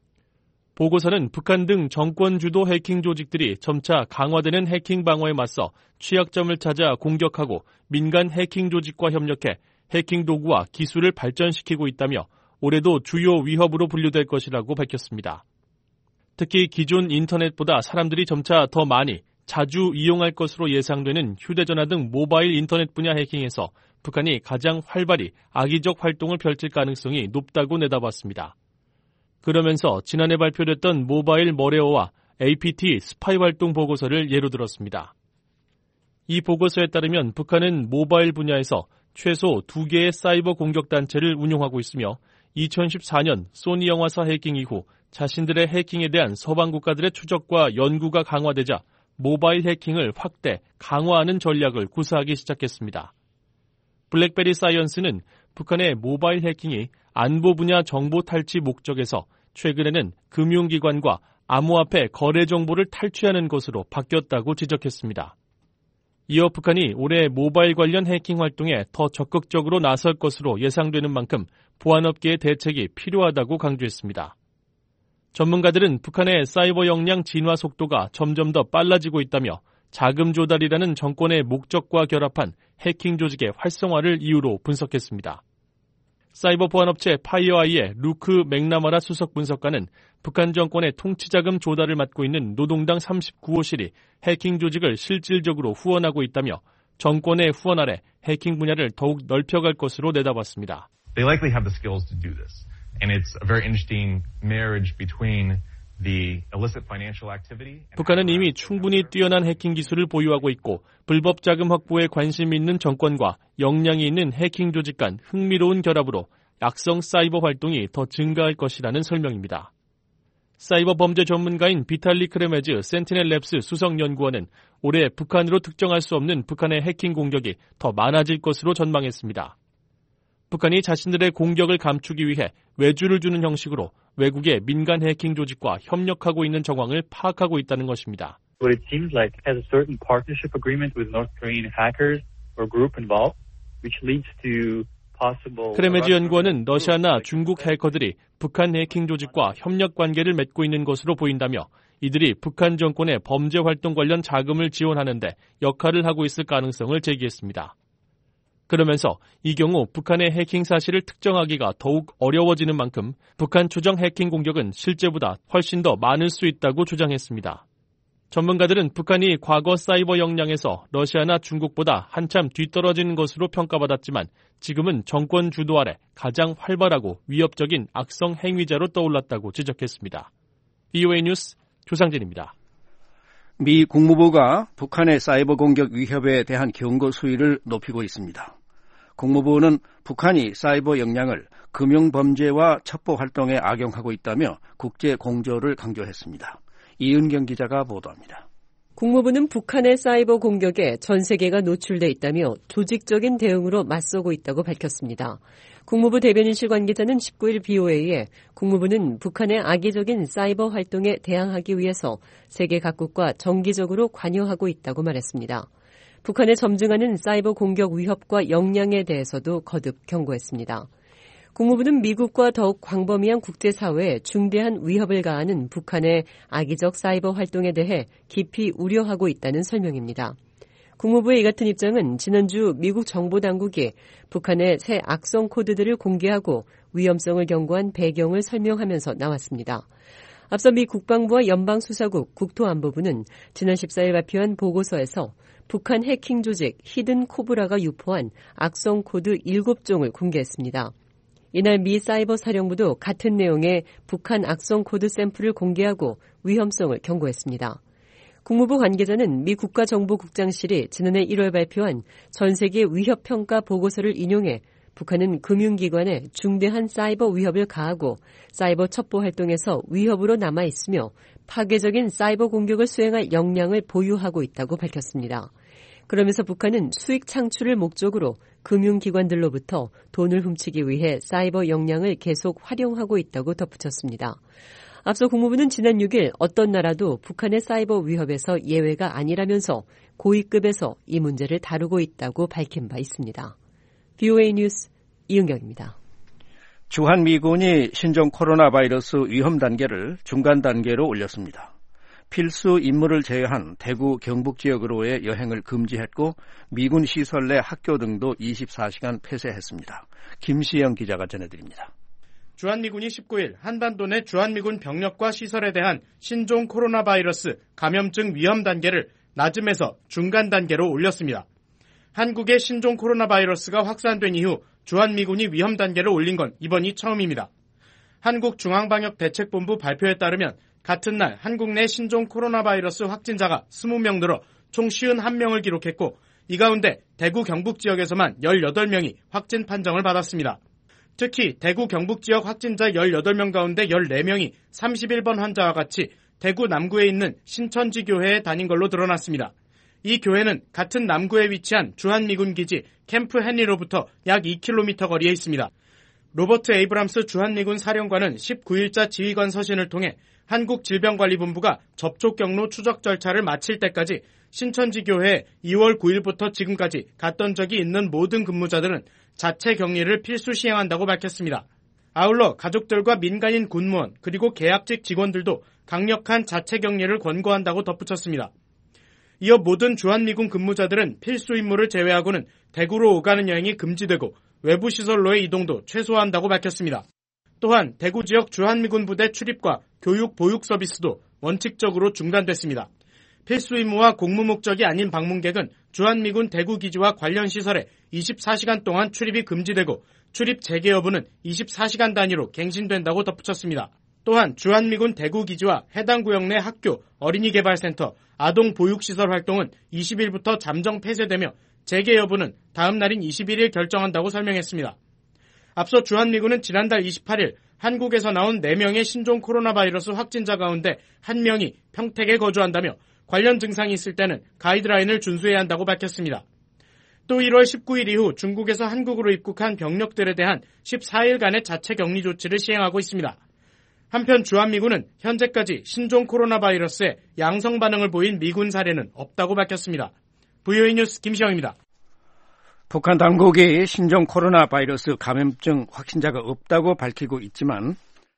보고서는 북한 등 정권 주도 해킹 조직들이 점차 강화되는 해킹 방어에 맞서 취약점을 찾아 공격하고 민간 해킹 조직과 협력해 해킹 도구와 기술을 발전시키고 있다며 올해도 주요 위협으로 분류될 것이라고 밝혔습니다. 특히 기존 인터넷보다 사람들이 점차 더 많이 자주 이용할 것으로 예상되는 휴대전화 등 모바일 인터넷 분야 해킹에서 북한이 가장 활발히 악의적 활동을 펼칠 가능성이 높다고 내다봤습니다. 그러면서 지난해 발표됐던 모바일 머레어와 APT 스파이 활동 보고서를 예로 들었습니다. 이 보고서에 따르면 북한은 모바일 분야에서 최소 2개의 사이버 공격 단체를 운용하고 있으며 2014년 소니 영화사 해킹 이후 자신들의 해킹에 대한 서방 국가들의 추적과 연구가 강화되자 모바일 해킹을 확대, 강화하는 전략을 구사하기 시작했습니다. 블랙베리 사이언스는 북한의 모바일 해킹이 안보 분야 정보 탈취 목적에서 최근에는 금융기관과 암호화폐 거래 정보를 탈취하는 것으로 바뀌었다고 지적했습니다. 이어 북한이 올해 모바일 관련 해킹 활동에 더 적극적으로 나설 것으로 예상되는 만큼 보안업계의 대책이 필요하다고 강조했습니다. 전문가들은 북한의 사이버 역량 진화 속도가 점점 더 빨라지고 있다며 자금 조달이라는 정권의 목적과 결합한 해킹 조직의 활성화를 이유로 분석했습니다. 사이버 보안업체 파이어아이의 루크 맥나마라 수석 분석가는 북한 정권의 통치자금 조달을 맡고 있는 노동당 39호실이 해킹 조직을 실질적으로 후원하고 있다며 정권의 후원 아래 해킹 분야를 더욱 넓혀갈 것으로 내다봤습니다. They likely have the skills to do this. And it's a very interesting marriage between the illicit financial activity. 북한은 이미 충분히 뛰어난 해킹 기술을 보유하고 있고 불법 자금 확보에 관심이 있는 정권과 역량이 있는 해킹 조직 간 흥미로운 결합으로 악성 사이버 활동이 더 증가할 것이라는 설명입니다. 사이버 범죄 전문가인 비탈리 크레메즈 센티넬랩스 수석 연구원은 올해 북한으로 특정할 수 없는 북한의 해킹 공격이 더 많아질 것으로 전망했습니다. 북한이 자신들의 공격을 감추기 위해 외주를 주는 형식으로 외국의 민간 해킹 조직과 협력하고 있는 정황을 파악하고 있다는 것입니다. What it seems like has a certain partnership agreement with North Korean hackers or group involved, which leads to possible. 크레메즈 연구원은 러시아나 중국 해커들이 북한 해킹 조직과 협력 관계를 맺고 있는 것으로 보인다며 이들이 북한 정권의 범죄 활동 관련 자금을 지원하는 데 역할을 하고 있을 가능성을 제기했습니다. 그러면서 이 경우 북한의 해킹 사실을 특정하기가 더욱 어려워지는 만큼 북한 추정 해킹 공격은 실제보다 훨씬 더 많을 수 있다고 주장했습니다. 전문가들은 북한이 과거 사이버 역량에서 러시아나 중국보다 한참 뒤떨어지는 것으로 평가받았지만 지금은 정권 주도 아래 가장 활발하고 위협적인 악성 행위자로 떠올랐다고 지적했습니다. VOA 뉴스 조상진입니다. 미 국무부가 북한의 사이버 공격 위협에 대한 경고 수위를 높이고 있습니다. 국무부는 북한이 사이버 역량을 금융범죄와 첩보활동에 악용하고 있다며 국제 공조를 강조했습니다. 이은경 기자가 보도합니다. 국무부는 북한의 사이버 공격에 전 세계가 노출돼 있다며 조직적인 대응으로 맞서고 있다고 밝혔습니다. 국무부 대변인실 관계자는 19일 BOA에 국무부는 북한의 악의적인 사이버 활동에 대항하기 위해서 세계 각국과 정기적으로 관여하고 있다고 말했습니다. 북한의 점증하는 사이버 공격 위협과 역량에 대해서도 거듭 경고했습니다. 국무부는 미국과 더욱 광범위한 국제사회에 중대한 위협을 가하는 북한의 악의적 사이버 활동에 대해 깊이 우려하고 있다는 설명입니다. 국무부의 이 같은 입장은 지난주 미국 정보당국이 북한의 새 악성 코드들을 공개하고 위험성을 경고한 배경을 설명하면서 나왔습니다. 앞서 미 국방부와 연방수사국, 국토안보부는 지난 14일 발표한 보고서에서 북한 해킹 조직 히든 코브라가 유포한 악성 코드 7종을 공개했습니다. 이날 미 사이버 사령부도 같은 내용의 북한 악성 코드 샘플을 공개하고 위험성을 경고했습니다. 국무부 관계자는 미 국가정보국장실이 지난해 1월 발표한 전 세계 위협평가 보고서를 인용해 북한은 금융기관에 중대한 사이버 위협을 가하고 사이버 첩보 활동에서 위협으로 남아있으며 파괴적인 사이버 공격을 수행할 역량을 보유하고 있다고 밝혔습니다. 그러면서 북한은 수익 창출을 목적으로 금융기관들로부터 돈을 훔치기 위해 사이버 역량을 계속 활용하고 있다고 덧붙였습니다. 앞서 국무부는 지난 6일 어떤 나라도 북한의 사이버 위협에서 예외가 아니라면서 고위급에서 이 문제를 다루고 있다고 밝힌 바 있습니다. VOA 뉴스 이은경입니다. 주한미군이 신종 코로나 바이러스 위험 단계를 중간 단계로 올렸습니다. 필수 임무를 제외한 대구 경북 지역으로의 여행을 금지했고 미군 시설 내 학교 등도 24시간 폐쇄했습니다. 김시영 기자가 전해드립니다. 주한미군이 19일 한반도 내 주한미군 병력과 시설에 대한 신종 코로나 바이러스 감염증 위험 단계를 낮음에서 중간 단계로 올렸습니다. 한국의 신종 코로나 바이러스가 확산된 이후 주한미군이 위험 단계를 올린 건 이번이 처음입니다. 한국중앙방역대책본부 발표에 따르면 같은 날 한국 내 신종 코로나 바이러스 확진자가 20명 늘어 총 51명을 기록했고 이 가운데 대구 경북 지역에서만 18명이 확진 판정을 받았습니다. 특히 대구 경북 지역 확진자 18명 가운데 14명이 31번 환자와 같이 대구 남구에 있는 신천지 교회에 다닌 걸로 드러났습니다. 이 교회는 같은 남구에 위치한 주한미군 기지 캠프 헨리로부터 약 2km 거리에 있습니다. 로버트 에이브람스 주한미군 사령관은 19일자 지휘관 서신을 통해 한국질병관리본부가 접촉 경로 추적 절차를 마칠 때까지 신천지 교회에 2월 9일부터 지금까지 갔던 적이 있는 모든 근무자들은 자체 격리를 필수 시행한다고 밝혔습니다. 아울러 가족들과 민간인 군무원 그리고 계약직 직원들도 강력한 자체 격리를 권고한다고 덧붙였습니다. 이어 모든 주한미군 근무자들은 필수 임무를 제외하고는 대구로 오가는 여행이 금지되고 외부 시설로의 이동도 최소화한다고 밝혔습니다. 또한 대구 지역 주한미군 부대 출입과 교육 보육 서비스도 원칙적으로 중단됐습니다. 필수 임무와 공무 목적이 아닌 방문객은 주한미군 대구 기지와 관련 시설에 24시간 동안 출입이 금지되고 출입 재개 여부는 24시간 단위로 갱신된다고 덧붙였습니다. 또한 주한미군 대구 기지와 해당 구역 내 학교, 어린이개발센터, 아동보육시설 활동은 20일부터 잠정 폐쇄되며 재개 여부는 다음 날인 21일 결정한다고 설명했습니다. 앞서 주한미군은 지난달 28일 한국에서 나온 4명의 신종 코로나 바이러스 확진자 가운데 1명이 평택에 거주한다며 관련 증상이 있을 때는 가이드라인을 준수해야 한다고 밝혔습니다. 또 1월 19일 이후 중국에서 한국으로 입국한 병력들에 대한 14일간의 자체 격리 조치를 시행하고 있습니다. 한편 주한미군은 현재까지 신종 코로나 바이러스에 양성 반응을 보인 미군 사례는 없다고 밝혔습니다. VOA 뉴스 김시영입니다. 북한 당국이 신종 코로나 바이러스 감염증 확진자가 없다고 밝히고 있지만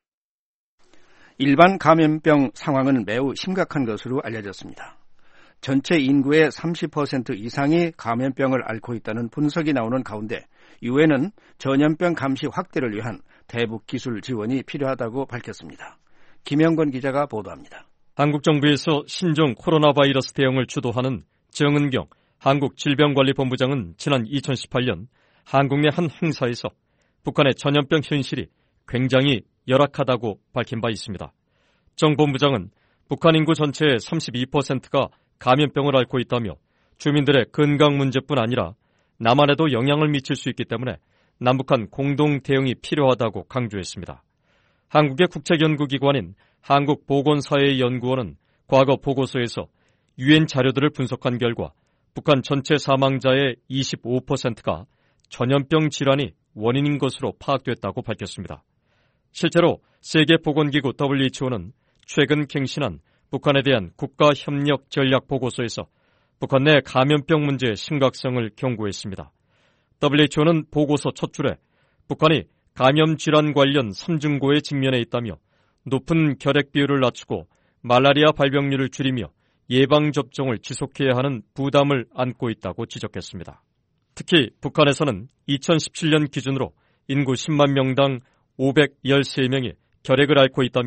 일반 감염병 상황은 매우 심각한 것으로 알려졌습니다. 전체 인구의 30% 이상이 감염병을 앓고 있다는 분석이 나오는 가운데 유엔은 전염병 감시 확대를 위한 대북 기술 지원이 필요하다고 밝혔습니다. 김영건 기자가 보도합니다. 한국 정부에서 신종 코로나 바이러스 대응을 주도하는 정은경 한국질병관리본부장은 지난 2018년 한국 내 한 행사에서 북한의 전염병 현실이 굉장히 열악하다고 밝힌 바 있습니다. 정 본부장은 북한 인구 전체의 32%가 감염병을 앓고 있다며 주민들의 건강 문제뿐 아니라 남한에도 영향을 미칠 수 있기 때문에 남북한 공동 대응이 필요하다고 강조했습니다. 한국의 국책연구기관인 한국보건사회연구원은 과거 보고서에서 유엔 자료들을 분석한 결과 북한 전체 사망자의 25%가 전염병 질환이 원인인 것으로 파악됐다고 밝혔습니다. 실제로 세계보건기구 WHO는 최근 갱신한 북한에 대한 국가협력 전략 보고서에서 북한 내 감염병 문제의 심각성을 경고했습니다. WHO는 보고서 첫 줄에 북한이 감염질환 관련 삼중고에 직면해 있다며 높은 결핵 비율을 낮추고 말라리아 발병률을 줄이며 예방접종을 지속해야 하는 부담을 안고 있다고 지적했습니다. 특히 북한에서는 2017년 기준으로 인구 10만 명당 513명이 결핵을 앓고 있다며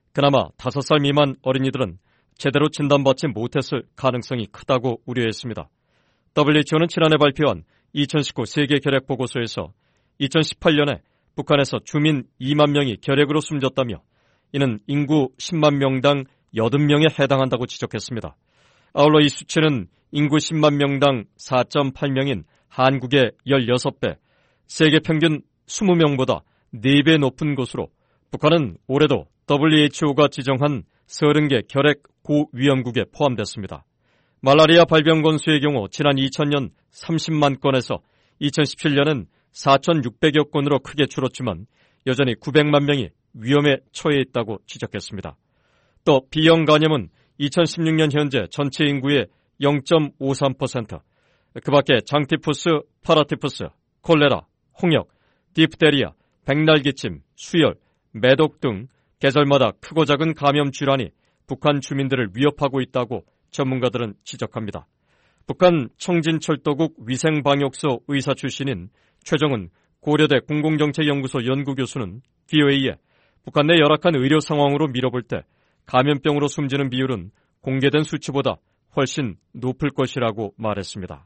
그나마 5살 미만 어린이들은 제대로 진단받지 못했을 가능성이 크다고 우려했습니다. WHO는 지난해 발표한 2019 세계 결핵 보고서에서 2018년에 북한에서 주민 2만 명이 결핵으로 숨졌다며 이는 인구 10만 명당 80명에 해당한다고 지적했습니다. 아울러 이 수치는 인구 10만 명당 4.8명인 한국의 16배, 세계 평균 20명보다 4배 높은 곳으로 북한은 올해도 WHO가 지정한 30개 결핵 고위험국에 포함됐습니다. 말라리아 발병 건수의 경우 지난 2000년 30만 건에서 2017년은 4,600여 건으로 크게 줄었지만 여전히 900만 명이 위험에 처해 있다고 지적했습니다. 또 B형 간염은 2016년 현재 전체 인구의 0.53%, 그 밖에 장티푸스, 파라티푸스, 콜레라, 홍역, 디프테리아, 백날기침, 수열, 매독 등 계절마다 크고 작은 감염 질환이 북한 주민들을 위협하고 있다고 전문가들은 지적합니다. 북한 청진철도국 위생방역소 의사 출신인 최정은 고려대 공공정책연구소 연구교수는 VOA에 북한 내 열악한 의료 상황으로 미뤄볼 때 감염병으로 숨지는 비율은 공개된 수치보다 훨씬 높을 것이라고 말했습니다.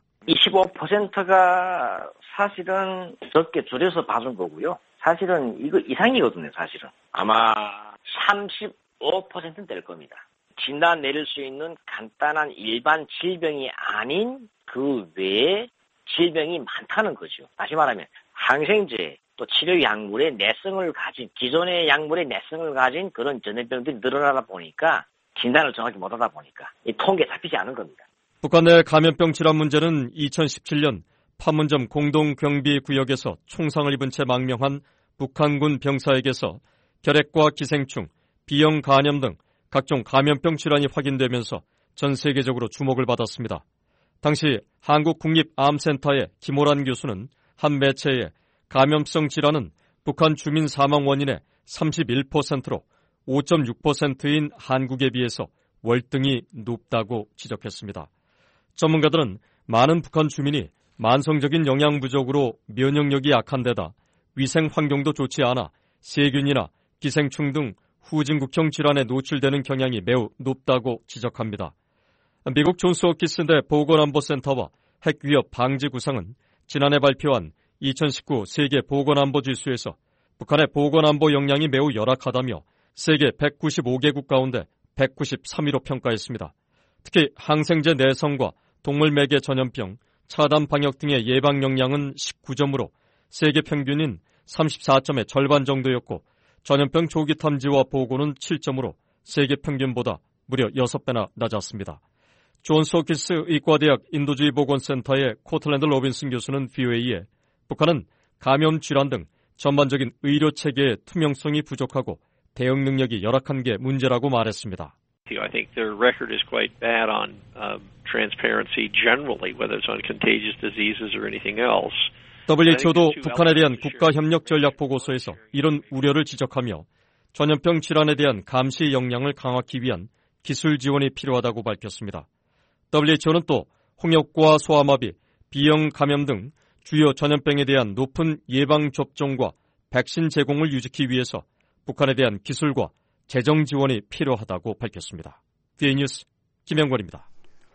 25%가 사실은 적게 줄여서 봐준 거고요. 사실은 이거 이상이거든요, 사실은. 아마 35%는 될 겁니다. 진단 내릴 수 있는 간단한 일반 질병이 아닌 그 외에 질병이 많다는 거죠. 다시 말하면 항생제, 또 치료 약물의 내성을 가진, 기존의 약물의 내성을 가진 그런 전염병들이 늘어나다 보니까 진단을 정확히 못하다 보니까 이 통계에 잡히지 않은 겁니다. 북한 내 감염병 질환 문제는 2017년 판문점 공동경비구역에서 총상을 입은 채 망명한 북한군 병사에게서 결핵과 기생충, B형 간염 등 각종 감염병 질환이 확인되면서 전 세계적으로 주목을 받았습니다. 당시 한국국립암센터의 김호란 교수는 한 매체에 감염성 질환은 북한 주민 사망 원인의 31%로 5.6%인 한국에 비해서 월등히 높다고 지적했습니다. 전문가들은 많은 북한 주민이 만성적인 영양 부족으로 면역력이 약한 데다 위생 환경도 좋지 않아 세균이나 기생충 등 후진국형 질환에 노출되는 경향이 매우 높다고 지적합니다. 미국 존스 홉킨스대 보건안보센터와 핵위협 방지 구상은 지난해 발표한 2019 세계 보건안보 지수에서 북한의 보건안보 역량이 매우 열악하다며 세계 195개국 가운데 193위로 평가했습니다. 특히 항생제 내성과 동물매개 전염병, 차단 방역 등의 예방 역량은 19점으로 세계 평균인 34점의 절반 정도였고 전염병 조기 탐지와 보고는 7점으로 세계 평균보다 무려 6배나 낮았습니다. 존스 홉킨스 의과대학 인도주의 보건센터의 코틀랜드 로빈슨 교수는 VOA에 북한은 감염 질환 등 전반적인 의료 체계의 투명성이 부족하고 대응 능력이 열악한 게 문제라고 말했습니다. I think their record is quite bad on transparency generally, whether it's on contagious diseases or anything else. WHO도 북한에 대한 국가협력 전략 보고서에서 이런 우려를 지적하며 전염병 질환에 대한 감시 역량을 강화하기 위한 기술 지원이 필요하다고 밝혔습니다. WHO는 또 홍역과 소아마비, B형 감염 등 주요 전염병에 대한 높은 예방 접종과 백신 제공을 유지하기 위해서 북한에 대한 기술과 재정 지원이 필요하다고 밝혔습니다. VA 뉴스 김영권입니다.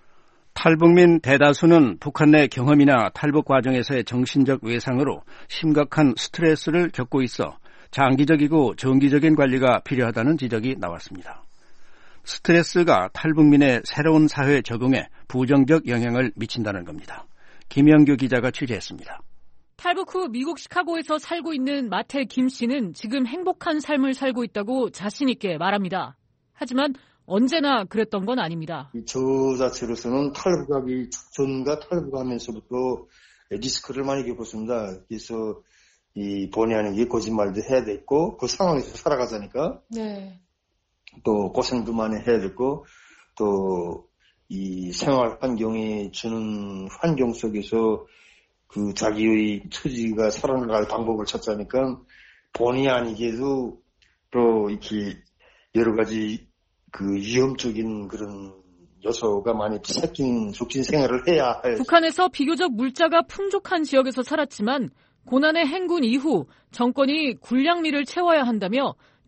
탈북민 대다수는 북한 내 경험이나 탈북 과정에서의 정신적 외상으로 심각한 스트레스를 겪고 있어 장기적이고 정기적인 관리가 필요하다는 지적이 나왔습니다. 스트레스가 탈북민의 새로운 사회 적응에 부정적 영향을 미친다는 겁니다. 김영규 기자가 취재했습니다. 탈북 후 미국 시카고에서 살고 있는 마태 김 씨는 지금 행복한 삶을 살고 있다고 자신 있게 말합니다. 하지만 언제나 그랬던 건 아닙니다. 저 자체로서는 탈북하기 직전과 탈북하면서부터 리스크를 많이 겪었습니다. 그래서 이 본의 아니게 거짓말도 해야 됐고 그 상황에서 살아가자니까 네. 또 고생도 많이 해야 됐고 또 이 생활 환경이 주는 환경 속에서 그 자기의 처지가 살아나갈 방법을 찾자니까 본의 아니게도 또 이렇게 여러 가지 그 위험적인 그런 요소가 많이 섞인 속신 생활을 해야 할. 북한에서 비교적 물자가 풍족한 지역에서 살았지만 고난의 행군 이후 정권이 군량미를 채워야 한다며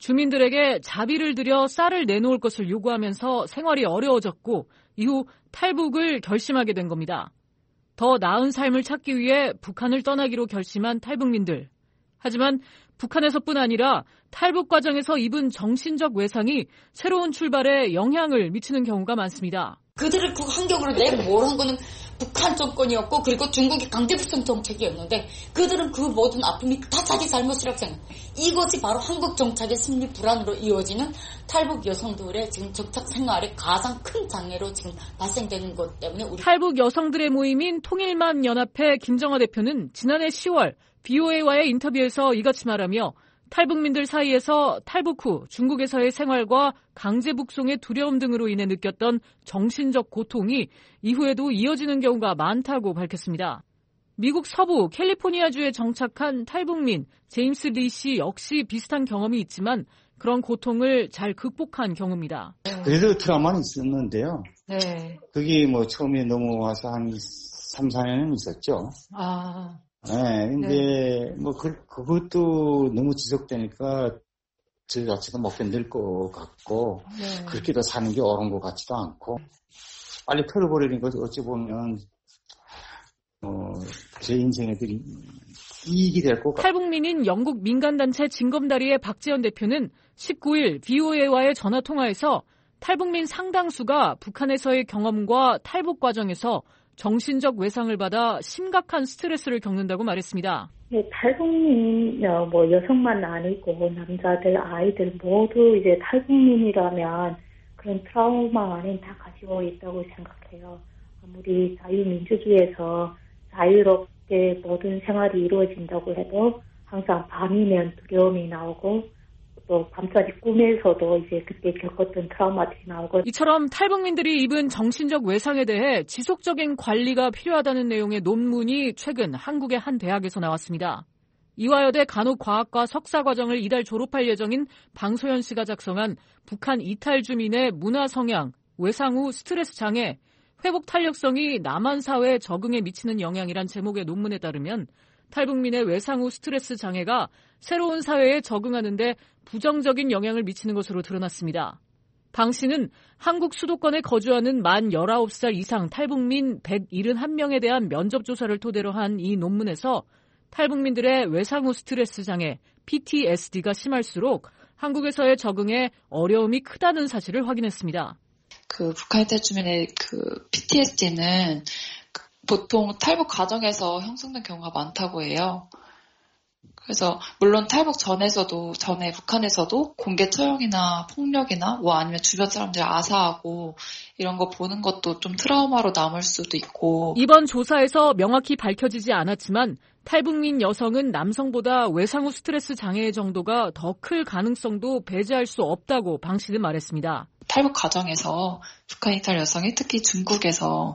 주민들에게 자비를 들여 쌀을 내놓을 것을 요구하면서 생활이 어려워졌고 이후 탈북을 결심하게 된 겁니다. 더 나은 삶을 찾기 위해 북한을 떠나기로 결심한 탈북민들. 하지만 북한에서뿐 아니라 탈북 과정에서 입은 정신적 외상이 새로운 출발에 영향을 미치는 경우가 많습니다. 그들을 그 환경으로 내몰 한 거는 북한 정권이었고 그리고 중국의 강제북송 정책이었는데 그들은 그 모든 아픔이 다 자기 잘못이라고 생각해요. 이것이 바로 한국 정착의 심리 불안으로 이어지는 탈북 여성들의 지금 정착 생활의 가장 큰 장애로 지금 발생되는 것 때문에 탈북 여성들의 모임인 통일만연합회 김정화 대표는 지난해 10월 BOA와의 인터뷰에서 이같이 말하며 탈북민들 사이에서 탈북 후 중국에서의 생활과 강제 북송의 두려움 등으로 인해 느꼈던 정신적 고통이 이후에도 이어지는 경우가 많다고 밝혔습니다. 미국 서부 캘리포니아주에 정착한 탈북민 제임스 리 씨 역시 비슷한 경험이 있지만 그런 고통을 잘 극복한 경우입니다. 그래도 트라우마는 있었는데요. 네. 그게 뭐 처음에 넘어와서 한 3, 4년은 있었죠. 네, 근데 뭐 그것도 너무 지속되니까 저 자체가 먹게 늘 것 같고 그렇게 더 사는 게 옳은 것 같지도 않고 빨리 털어버리는 것 어찌 보면 제 인생에도 이익이 될 것 같아요. 탈북민인 영국 민간단체 징검다리의 박지연 대표는 19일 BOA와의 전화통화에서 탈북민 상당수가 북한에서의 경험과 탈북 과정에서 정신적 외상을 받아 심각한 스트레스를 겪는다고 말했습니다. 네, 탈북민 여성만 아니고 남자들, 아이들 모두 이제 탈북민이라면 그런 트라우마 안에 다 가지고 있다고 생각해요. 아무리 자유민주주의에서 자유롭게 모든 생활이 이루어진다고 해도 항상 밤이면 두려움이 나오고 또 밤까지 꿈에서도 이제 그때 겪었던 트라우마들이 나오고 이처럼 탈북민들이 입은 정신적 외상에 대해 지속적인 관리가 필요하다는 내용의 논문이 최근 한국의 한 대학에서 나왔습니다. 이화여대 간호과학과 석사과정을 이달 졸업할 예정인 방소연 씨가 작성한 북한 이탈 주민의 문화 성향, 외상 후 스트레스 장애, 회복 탄력성이 남한 사회에 적응에 미치는 영향이란 제목의 논문에 따르면 탈북민의 외상 후 스트레스 장애가 새로운 사회에 적응하는 데 부정적인 영향을 미치는 것으로 드러났습니다. 방 씨는 한국 수도권에 거주하는 만 19살 이상 탈북민 171명에 대한 면접 조사를 토대로 한 이 논문에서 탈북민들의 외상 후 스트레스 장애, PTSD가 심할수록 한국에서의 적응에 어려움이 크다는 사실을 확인했습니다. 북한 이탈 주민의 PTSD는 보통 탈북 과정에서 형성된 경우가 많다고 해요. 그래서 물론 탈북 전에 북한에서도 공개 처형이나 폭력이나 아니면 주변 사람들 아사하고 이런 거 보는 것도 좀 트라우마로 남을 수도 있고. 이번 조사에서 명확히 밝혀지지 않았지만 탈북민 여성은 남성보다 외상 후 스트레스 장애의 정도가 더 클 가능성도 배제할 수 없다고 방 씨는 말했습니다. 탈북 과정에서 북한 이탈 여성이 특히 중국에서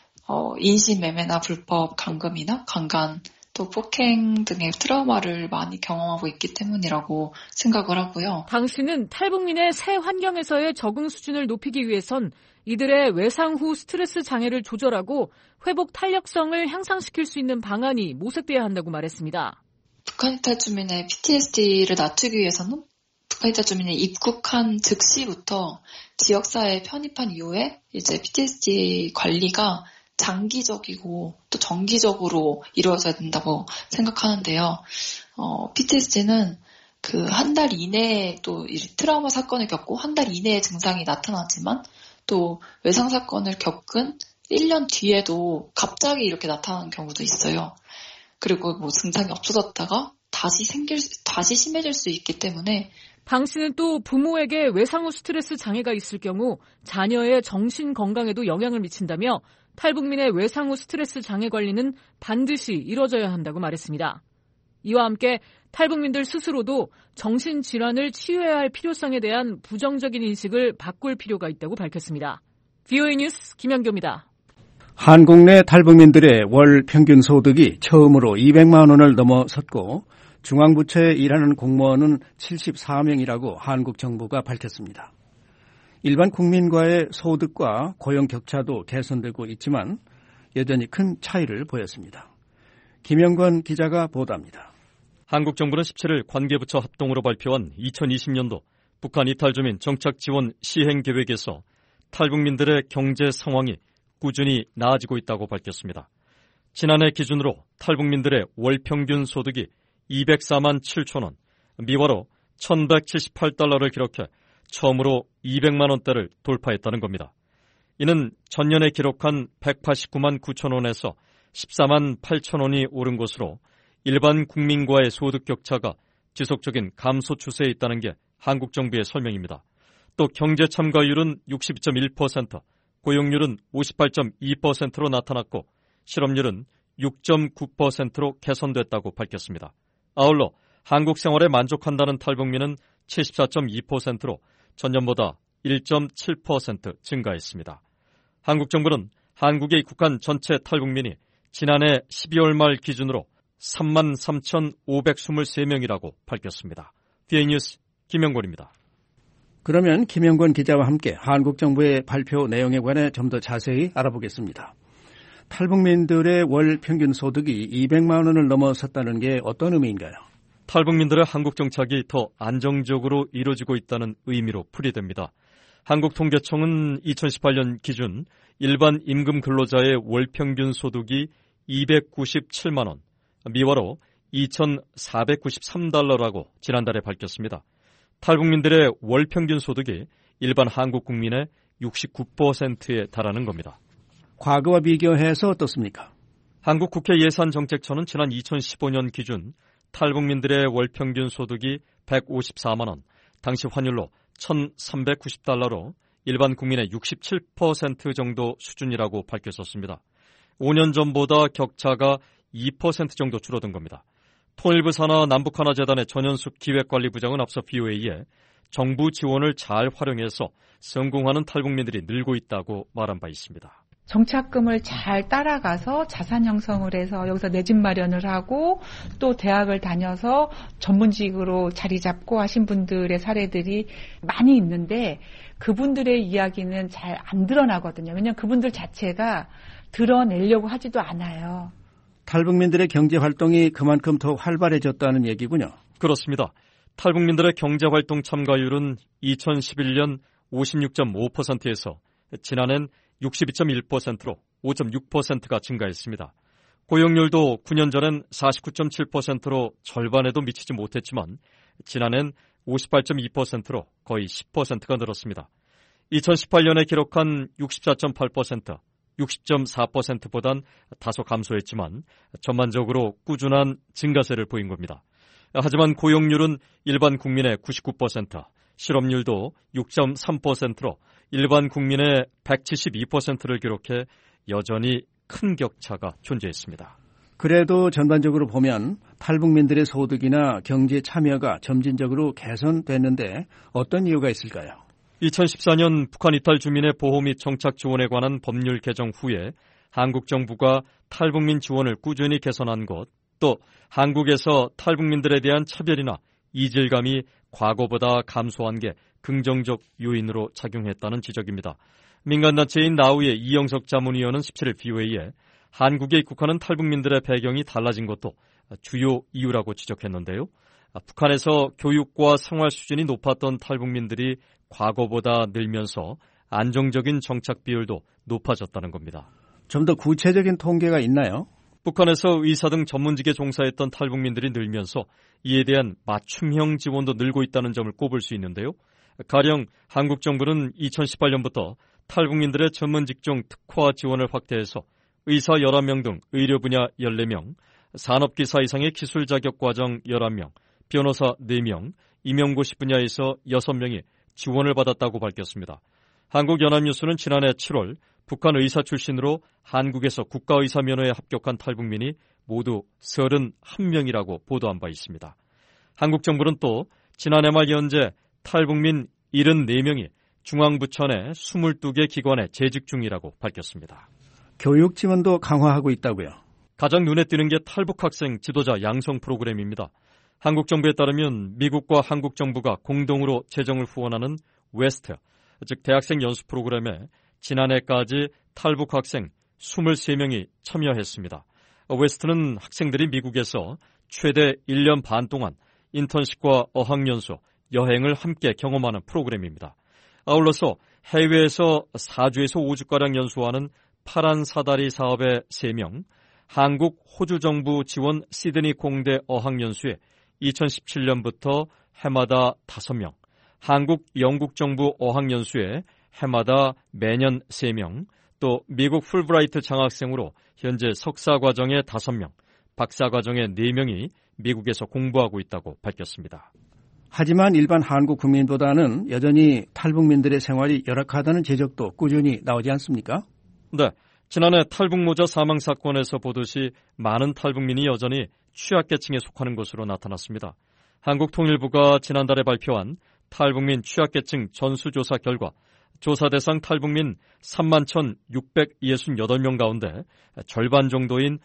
인신매매나 불법 감금이나 강간 또 폭행 등의 트라우마를 많이 경험하고 있기 때문이라고 생각을 하고요. 방 씨는 탈북민의 새 환경에서의 적응 수준을 높이기 위해선 이들의 외상 후 스트레스 장애를 조절하고 회복 탄력성을 향상시킬 수 있는 방안이 모색돼야 한다고 말했습니다. 북한 이탈 주민의 PTSD를 낮추기 위해서는 북한 이탈 주민이 입국한 즉시부터 지역사회에 편입한 이후에 이제 PTSD 관리가 장기적이고 또 정기적으로 이루어져야 된다고 생각하는데요. PTSD는 한 달 이내에 또 트라우마 사건을 겪고 한 달 이내에 증상이 나타나지만 또 외상 사건을 겪은 1년 뒤에도 갑자기 이렇게 나타나는 경우도 있어요. 그리고 증상이 없어졌다가 다시 심해질 수 있기 때문에 방 씨는 또 부모에게 외상 후 스트레스 장애가 있을 경우 자녀의 정신 건강에도 영향을 미친다며 탈북민의 외상 후 스트레스 장애 관리는 반드시 이뤄져야 한다고 말했습니다. 이와 함께 탈북민들 스스로도 정신질환을 치유해야 할 필요성에 대한 부정적인 인식을 바꿀 필요가 있다고 밝혔습니다. VOA 뉴스 김연교입니다. 한국 내 탈북민들의 월 평균 소득이 처음으로 200만 원을 넘어섰고 중앙부처에 일하는 공무원은 74명이라고 한국 정부가 밝혔습니다. 일반 국민과의 소득과 고용 격차도 개선되고 있지만 여전히 큰 차이를 보였습니다. 김영권 기자가 보도합니다. 한국 정부는 17일 관계부처 합동으로 발표한 2020년도 북한 이탈 주민 정착 지원 시행 계획에서 탈북민들의 경제 상황이 꾸준히 나아지고 있다고 밝혔습니다. 지난해 기준으로 탈북민들의 월 평균 소득이 204만 7천 원, 미화로 1,178달러를 기록해 처음으로 200만 원대를 돌파했다는 겁니다. 이는 전년에 기록한 189만 9천 원에서 14만 8천 원이 오른 것으로 일반 국민과의 소득 격차가 지속적인 감소 추세에 있다는 게 한국 정부의 설명입니다. 또 경제 참가율은 62.1%, 고용률은 58.2%로 나타났고 실업률은 6.9%로 개선됐다고 밝혔습니다. 아울러 한국 생활에 만족한다는 탈북민은 74.2%로 전년보다 1.7% 증가했습니다. 한국 정부는 한국에 입국한 전체 탈북민이 지난해 12월 말 기준으로 33,523명이라고 밝혔습니다. BA 뉴스 김영권입니다. 그러면 김영권 기자와 함께 한국 정부의 발표 내용에 관해 좀 더 자세히 알아보겠습니다. 탈북민들의 월 평균 소득이 200만 원을 넘어섰다는 게 어떤 의미인가요? 탈북민들의 한국 정착이 더 안정적으로 이루어지고 있다는 의미로 풀이됩니다. 한국통계청은 2018년 기준 일반 임금 근로자의 월 평균 소득이 297만 원, 미화로 2,493달러라고 지난달에 밝혔습니다. 탈북민들의 월 평균 소득이 일반 한국 국민의 69%에 달하는 겁니다. 과거와 비교해서 어떻습니까? 한국 국회 예산정책처는 지난 2015년 기준 탈북민들의 월 평균 소득이 154만 원, 당시 환율로 1,390달러로 일반 국민의 67% 정도 수준이라고 밝혔었습니다. 5년 전보다 격차가 2% 정도 줄어든 겁니다. 통일부 산하 남북하나재단의 전현숙 기획관리부장은 앞서 BOA에 정부 지원을 잘 활용해서 성공하는 탈북민들이 늘고 있다고 말한 바 있습니다. 정착금을 잘 따라가서 자산 형성을 해서 여기서 내 집 마련을 하고 또 대학을 다녀서 전문직으로 자리 잡고 하신 분들의 사례들이 많이 있는데 그분들의 이야기는 잘 안 드러나거든요. 왜냐하면 그분들 자체가 드러내려고 하지도 않아요. 탈북민들의 경제활동이 그만큼 더 활발해졌다는 얘기군요. 그렇습니다. 탈북민들의 경제활동 참가율은 2011년 56.5%에서 지난해는 62.1%로 5.6%가 증가했습니다. 고용률도 9년 전엔 49.7%로 절반에도 미치지 못했지만 지난해는 58.2%로 거의 10%가 늘었습니다. 2018년에 기록한 64.8%, 60.4%보단 다소 감소했지만 전반적으로 꾸준한 증가세를 보인 겁니다. 하지만 고용률은 일반 국민의 99%, 실업률도 6.3%로 일반 국민의 172%를 기록해 여전히 큰 격차가 존재했습니다. 그래도 전반적으로 보면 탈북민들의 소득이나 경제 참여가 점진적으로 개선됐는데 어떤 이유가 있을까요? 2014년 북한 이탈 주민의 보호 및 정착 지원에 관한 법률 개정 후에 한국 정부가 탈북민 지원을 꾸준히 개선한 것, 또 한국에서 탈북민들에 대한 차별이나 이질감이 과거보다 감소한 게 긍정적 요인으로 작용했다는 지적입니다. 민간단체인 나우의 이영석 자문위원은 17일 BOA에 한국에 입국하는 탈북민들의 배경이 달라진 것도 주요 이유라고 지적했는데요. 북한에서 교육과 생활 수준이 높았던 탈북민들이 과거보다 늘면서 안정적인 정착 비율도 높아졌다는 겁니다. 좀 더 구체적인 통계가 있나요? 북한에서 의사 등 전문직에 종사했던 탈북민들이 늘면서 이에 대한 맞춤형 지원도 늘고 있다는 점을 꼽을 수 있는데요. 가령 한국 정부는 2018년부터 탈북민들의 전문 직종 특화 지원을 확대해서 의사 11명 등 의료 분야 14명, 산업기사 이상의 기술 자격 과정 11명, 변호사 4명, 임용고시 분야에서 6명이 지원을 받았다고 밝혔습니다. 한국연합뉴스는 지난해 7월 북한 의사 출신으로 한국에서 국가의사 면허에 합격한 탈북민이 모두 31명이라고 보도한 바 있습니다. 한국 정부는 또 지난해 말 현재 탈북민 74명이 중앙부처 내 22개 기관에 재직 중이라고 밝혔습니다. 교육 지원도 강화하고 있다고요? 가장 눈에 띄는 게 탈북 학생 지도자 양성 프로그램입니다. 한국 정부에 따르면 미국과 한국 정부가 공동으로 재정을 후원하는 웨스트, 즉 대학생 연수 프로그램에 지난해까지 탈북 학생 23명이 참여했습니다. 웨스트는 학생들이 미국에서 최대 1년 반 동안 인턴십과 어학연수, 여행을 함께 경험하는 프로그램입니다. 아울러서 해외에서 4주에서 5주가량 연수하는 파란 사다리 사업의 3명, 한국 호주 정부 지원 시드니 공대 어학연수에 2017년부터 해마다 5명, 한국 영국 정부 어학연수에 해마다 매년 3명, 또 미국 풀브라이트 장학생으로 현재 석사과정에 5명, 박사과정에 4명이 미국에서 공부하고 있다고 밝혔습니다. 하지만 일반 한국 국민보다는 여전히 탈북민들의 생활이 열악하다는 지적도 꾸준히 나오지 않습니까? 네, 지난해 탈북모자 사망 사건에서 보듯이 많은 탈북민이 여전히 취약계층에 속하는 것으로 나타났습니다. 한국통일부가 지난달에 발표한 탈북민 취약계층 전수조사 결과 조사 대상 탈북민 31,668명 가운데 절반 정도인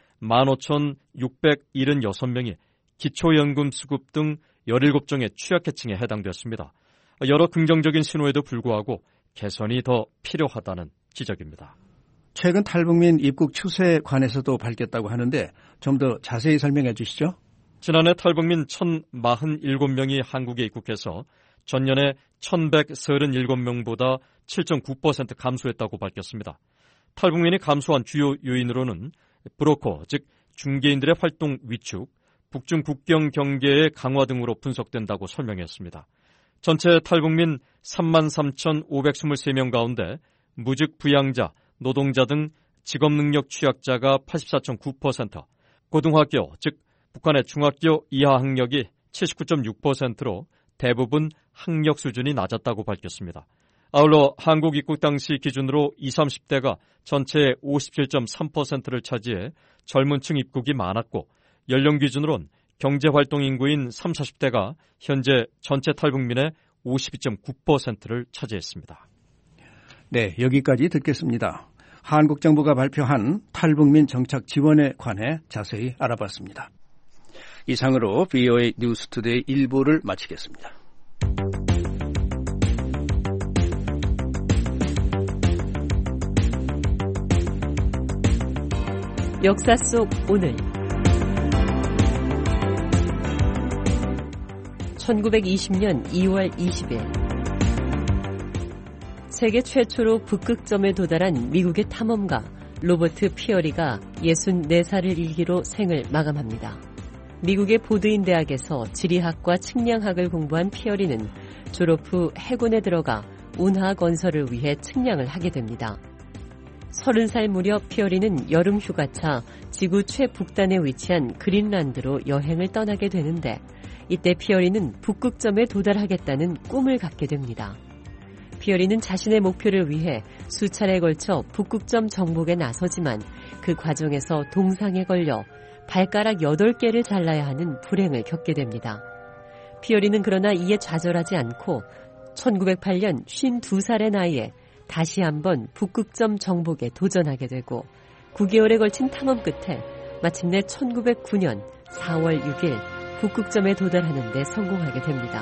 15,676명이 기초연금 수급 등 17종의 취약계층에 해당되었습니다. 여러 긍정적인 신호에도 불구하고 개선이 더 필요하다는 지적입니다. 최근 탈북민 입국 추세에 관해서도 밝혔다고 하는데 좀 더 자세히 설명해 주시죠. 지난해 탈북민 1,047명이 한국에 입국해서 전년에 1,137명보다 7.9% 감소했다고 밝혔습니다. 탈북민이 감소한 주요 요인으로는 브로커, 즉 중개인들의 활동 위축, 북중 국경 경계의 강화 등으로 분석된다고 설명했습니다. 전체 탈북민 33,523명 가운데 무직 부양자, 노동자 등 직업능력 취약자가 84.9%, 고등학교, 즉 북한의 중학교 이하 학력이 79.6%로 대부분 학력 수준이 낮았다고 밝혔습니다. 아울러 한국 입국 당시 기준으로 20, 30대가 전체의 57.3%를 차지해 젊은 층 입국이 많았고 연령 기준으론 경제활동 인구인 30, 40대가 현재 전체 탈북민의 52.9%를 차지했습니다. 네, 여기까지 듣겠습니다. 한국 정부가 발표한 탈북민 정착 지원에 관해 자세히 알아봤습니다. 이상으로 VOA 뉴스투데이 1부를 마치겠습니다. 역사 속 오늘 1920년 2월 20일 세계 최초로 북극점에 도달한 미국의 탐험가 로버트 피어리가 64살을 일기로 생을 마감합니다. 미국의 보드인 대학에서 지리학과 측량학을 공부한 피어리는 졸업 후 해군에 들어가 운하 건설을 위해 측량을 하게 됩니다. 30살 무렵 피어리는 여름 휴가차 지구 최북단에 위치한 그린란드로 여행을 떠나게 되는데 이때 피어리는 북극점에 도달하겠다는 꿈을 갖게 됩니다. 피어리는 자신의 목표를 위해 수차례에 걸쳐 북극점 정복에 나서지만 그 과정에서 동상에 걸려 발가락 8개를 잘라야 하는 불행을 겪게 됩니다. 피어리는 그러나 이에 좌절하지 않고 1908년 52살의 나이에 다시 한번 북극점 정복에 도전하게 되고 9개월에 걸친 탐험 끝에 마침내 1909년 4월 6일 북극점에 도달하는 데 성공하게 됩니다.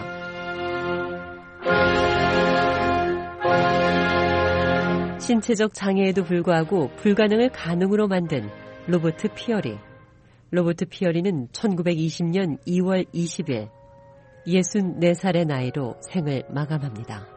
신체적 장애에도 불구하고 불가능을 가능으로 만든 로버트 피어리. 로버트 피어리는 1920년 2월 20일 64살의 나이로 생을 마감합니다.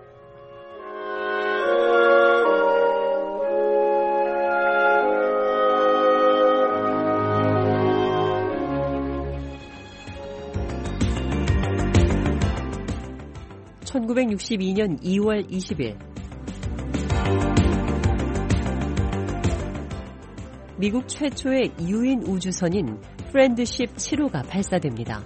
(1962년 2월 20일) 미국 최초의 유인 우주선인 프렌드십 7호가 발사됩니다.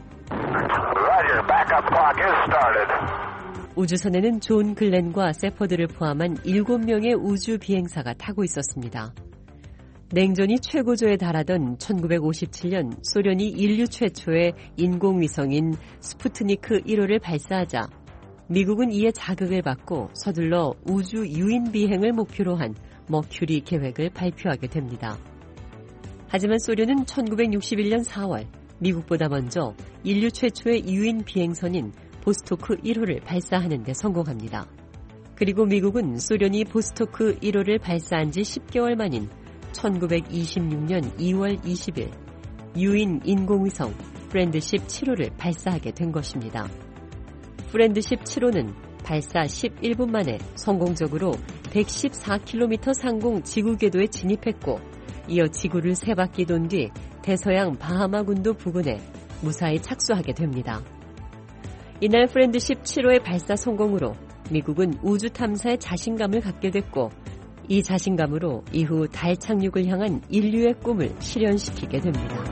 우주선에는 존 글렌과 세퍼드를 포함한 7명의 우주 비행사가 타고 있었습니다. 냉전이 최고조에 달하던 1957년 소련이 인류 최초의 인공위성인 스푸트니크 1호를 발사하자 미국은 이에 자극을 받고 서둘러 우주 유인 비행을 목표로 한 머큐리 계획을 발표하게 됩니다. 하지만 소련은 1961년 4월 미국보다 먼저 인류 최초의 유인 비행선인 보스토크 1호를 발사하는 데 성공합니다. 그리고 미국은 소련이 보스토크 1호를 발사한 지 10개월 만인 1926년 2월 20일 유인 인공위성 프렌드십 7호를 발사하게 된 것입니다. 프렌드십 7호는 발사 11분 만에 성공적으로 114km 상공 지구 궤도에 진입했고 이어 지구를 3바퀴 돈 뒤 대서양 바하마 군도 부근에 무사히 착수하게 됩니다. 이날 프렌드십 7호의 발사 성공으로 미국은 우주 탐사에 자신감을 갖게 됐고 이 자신감으로 이후 달 착륙을 향한 인류의 꿈을 실현시키게 됩니다.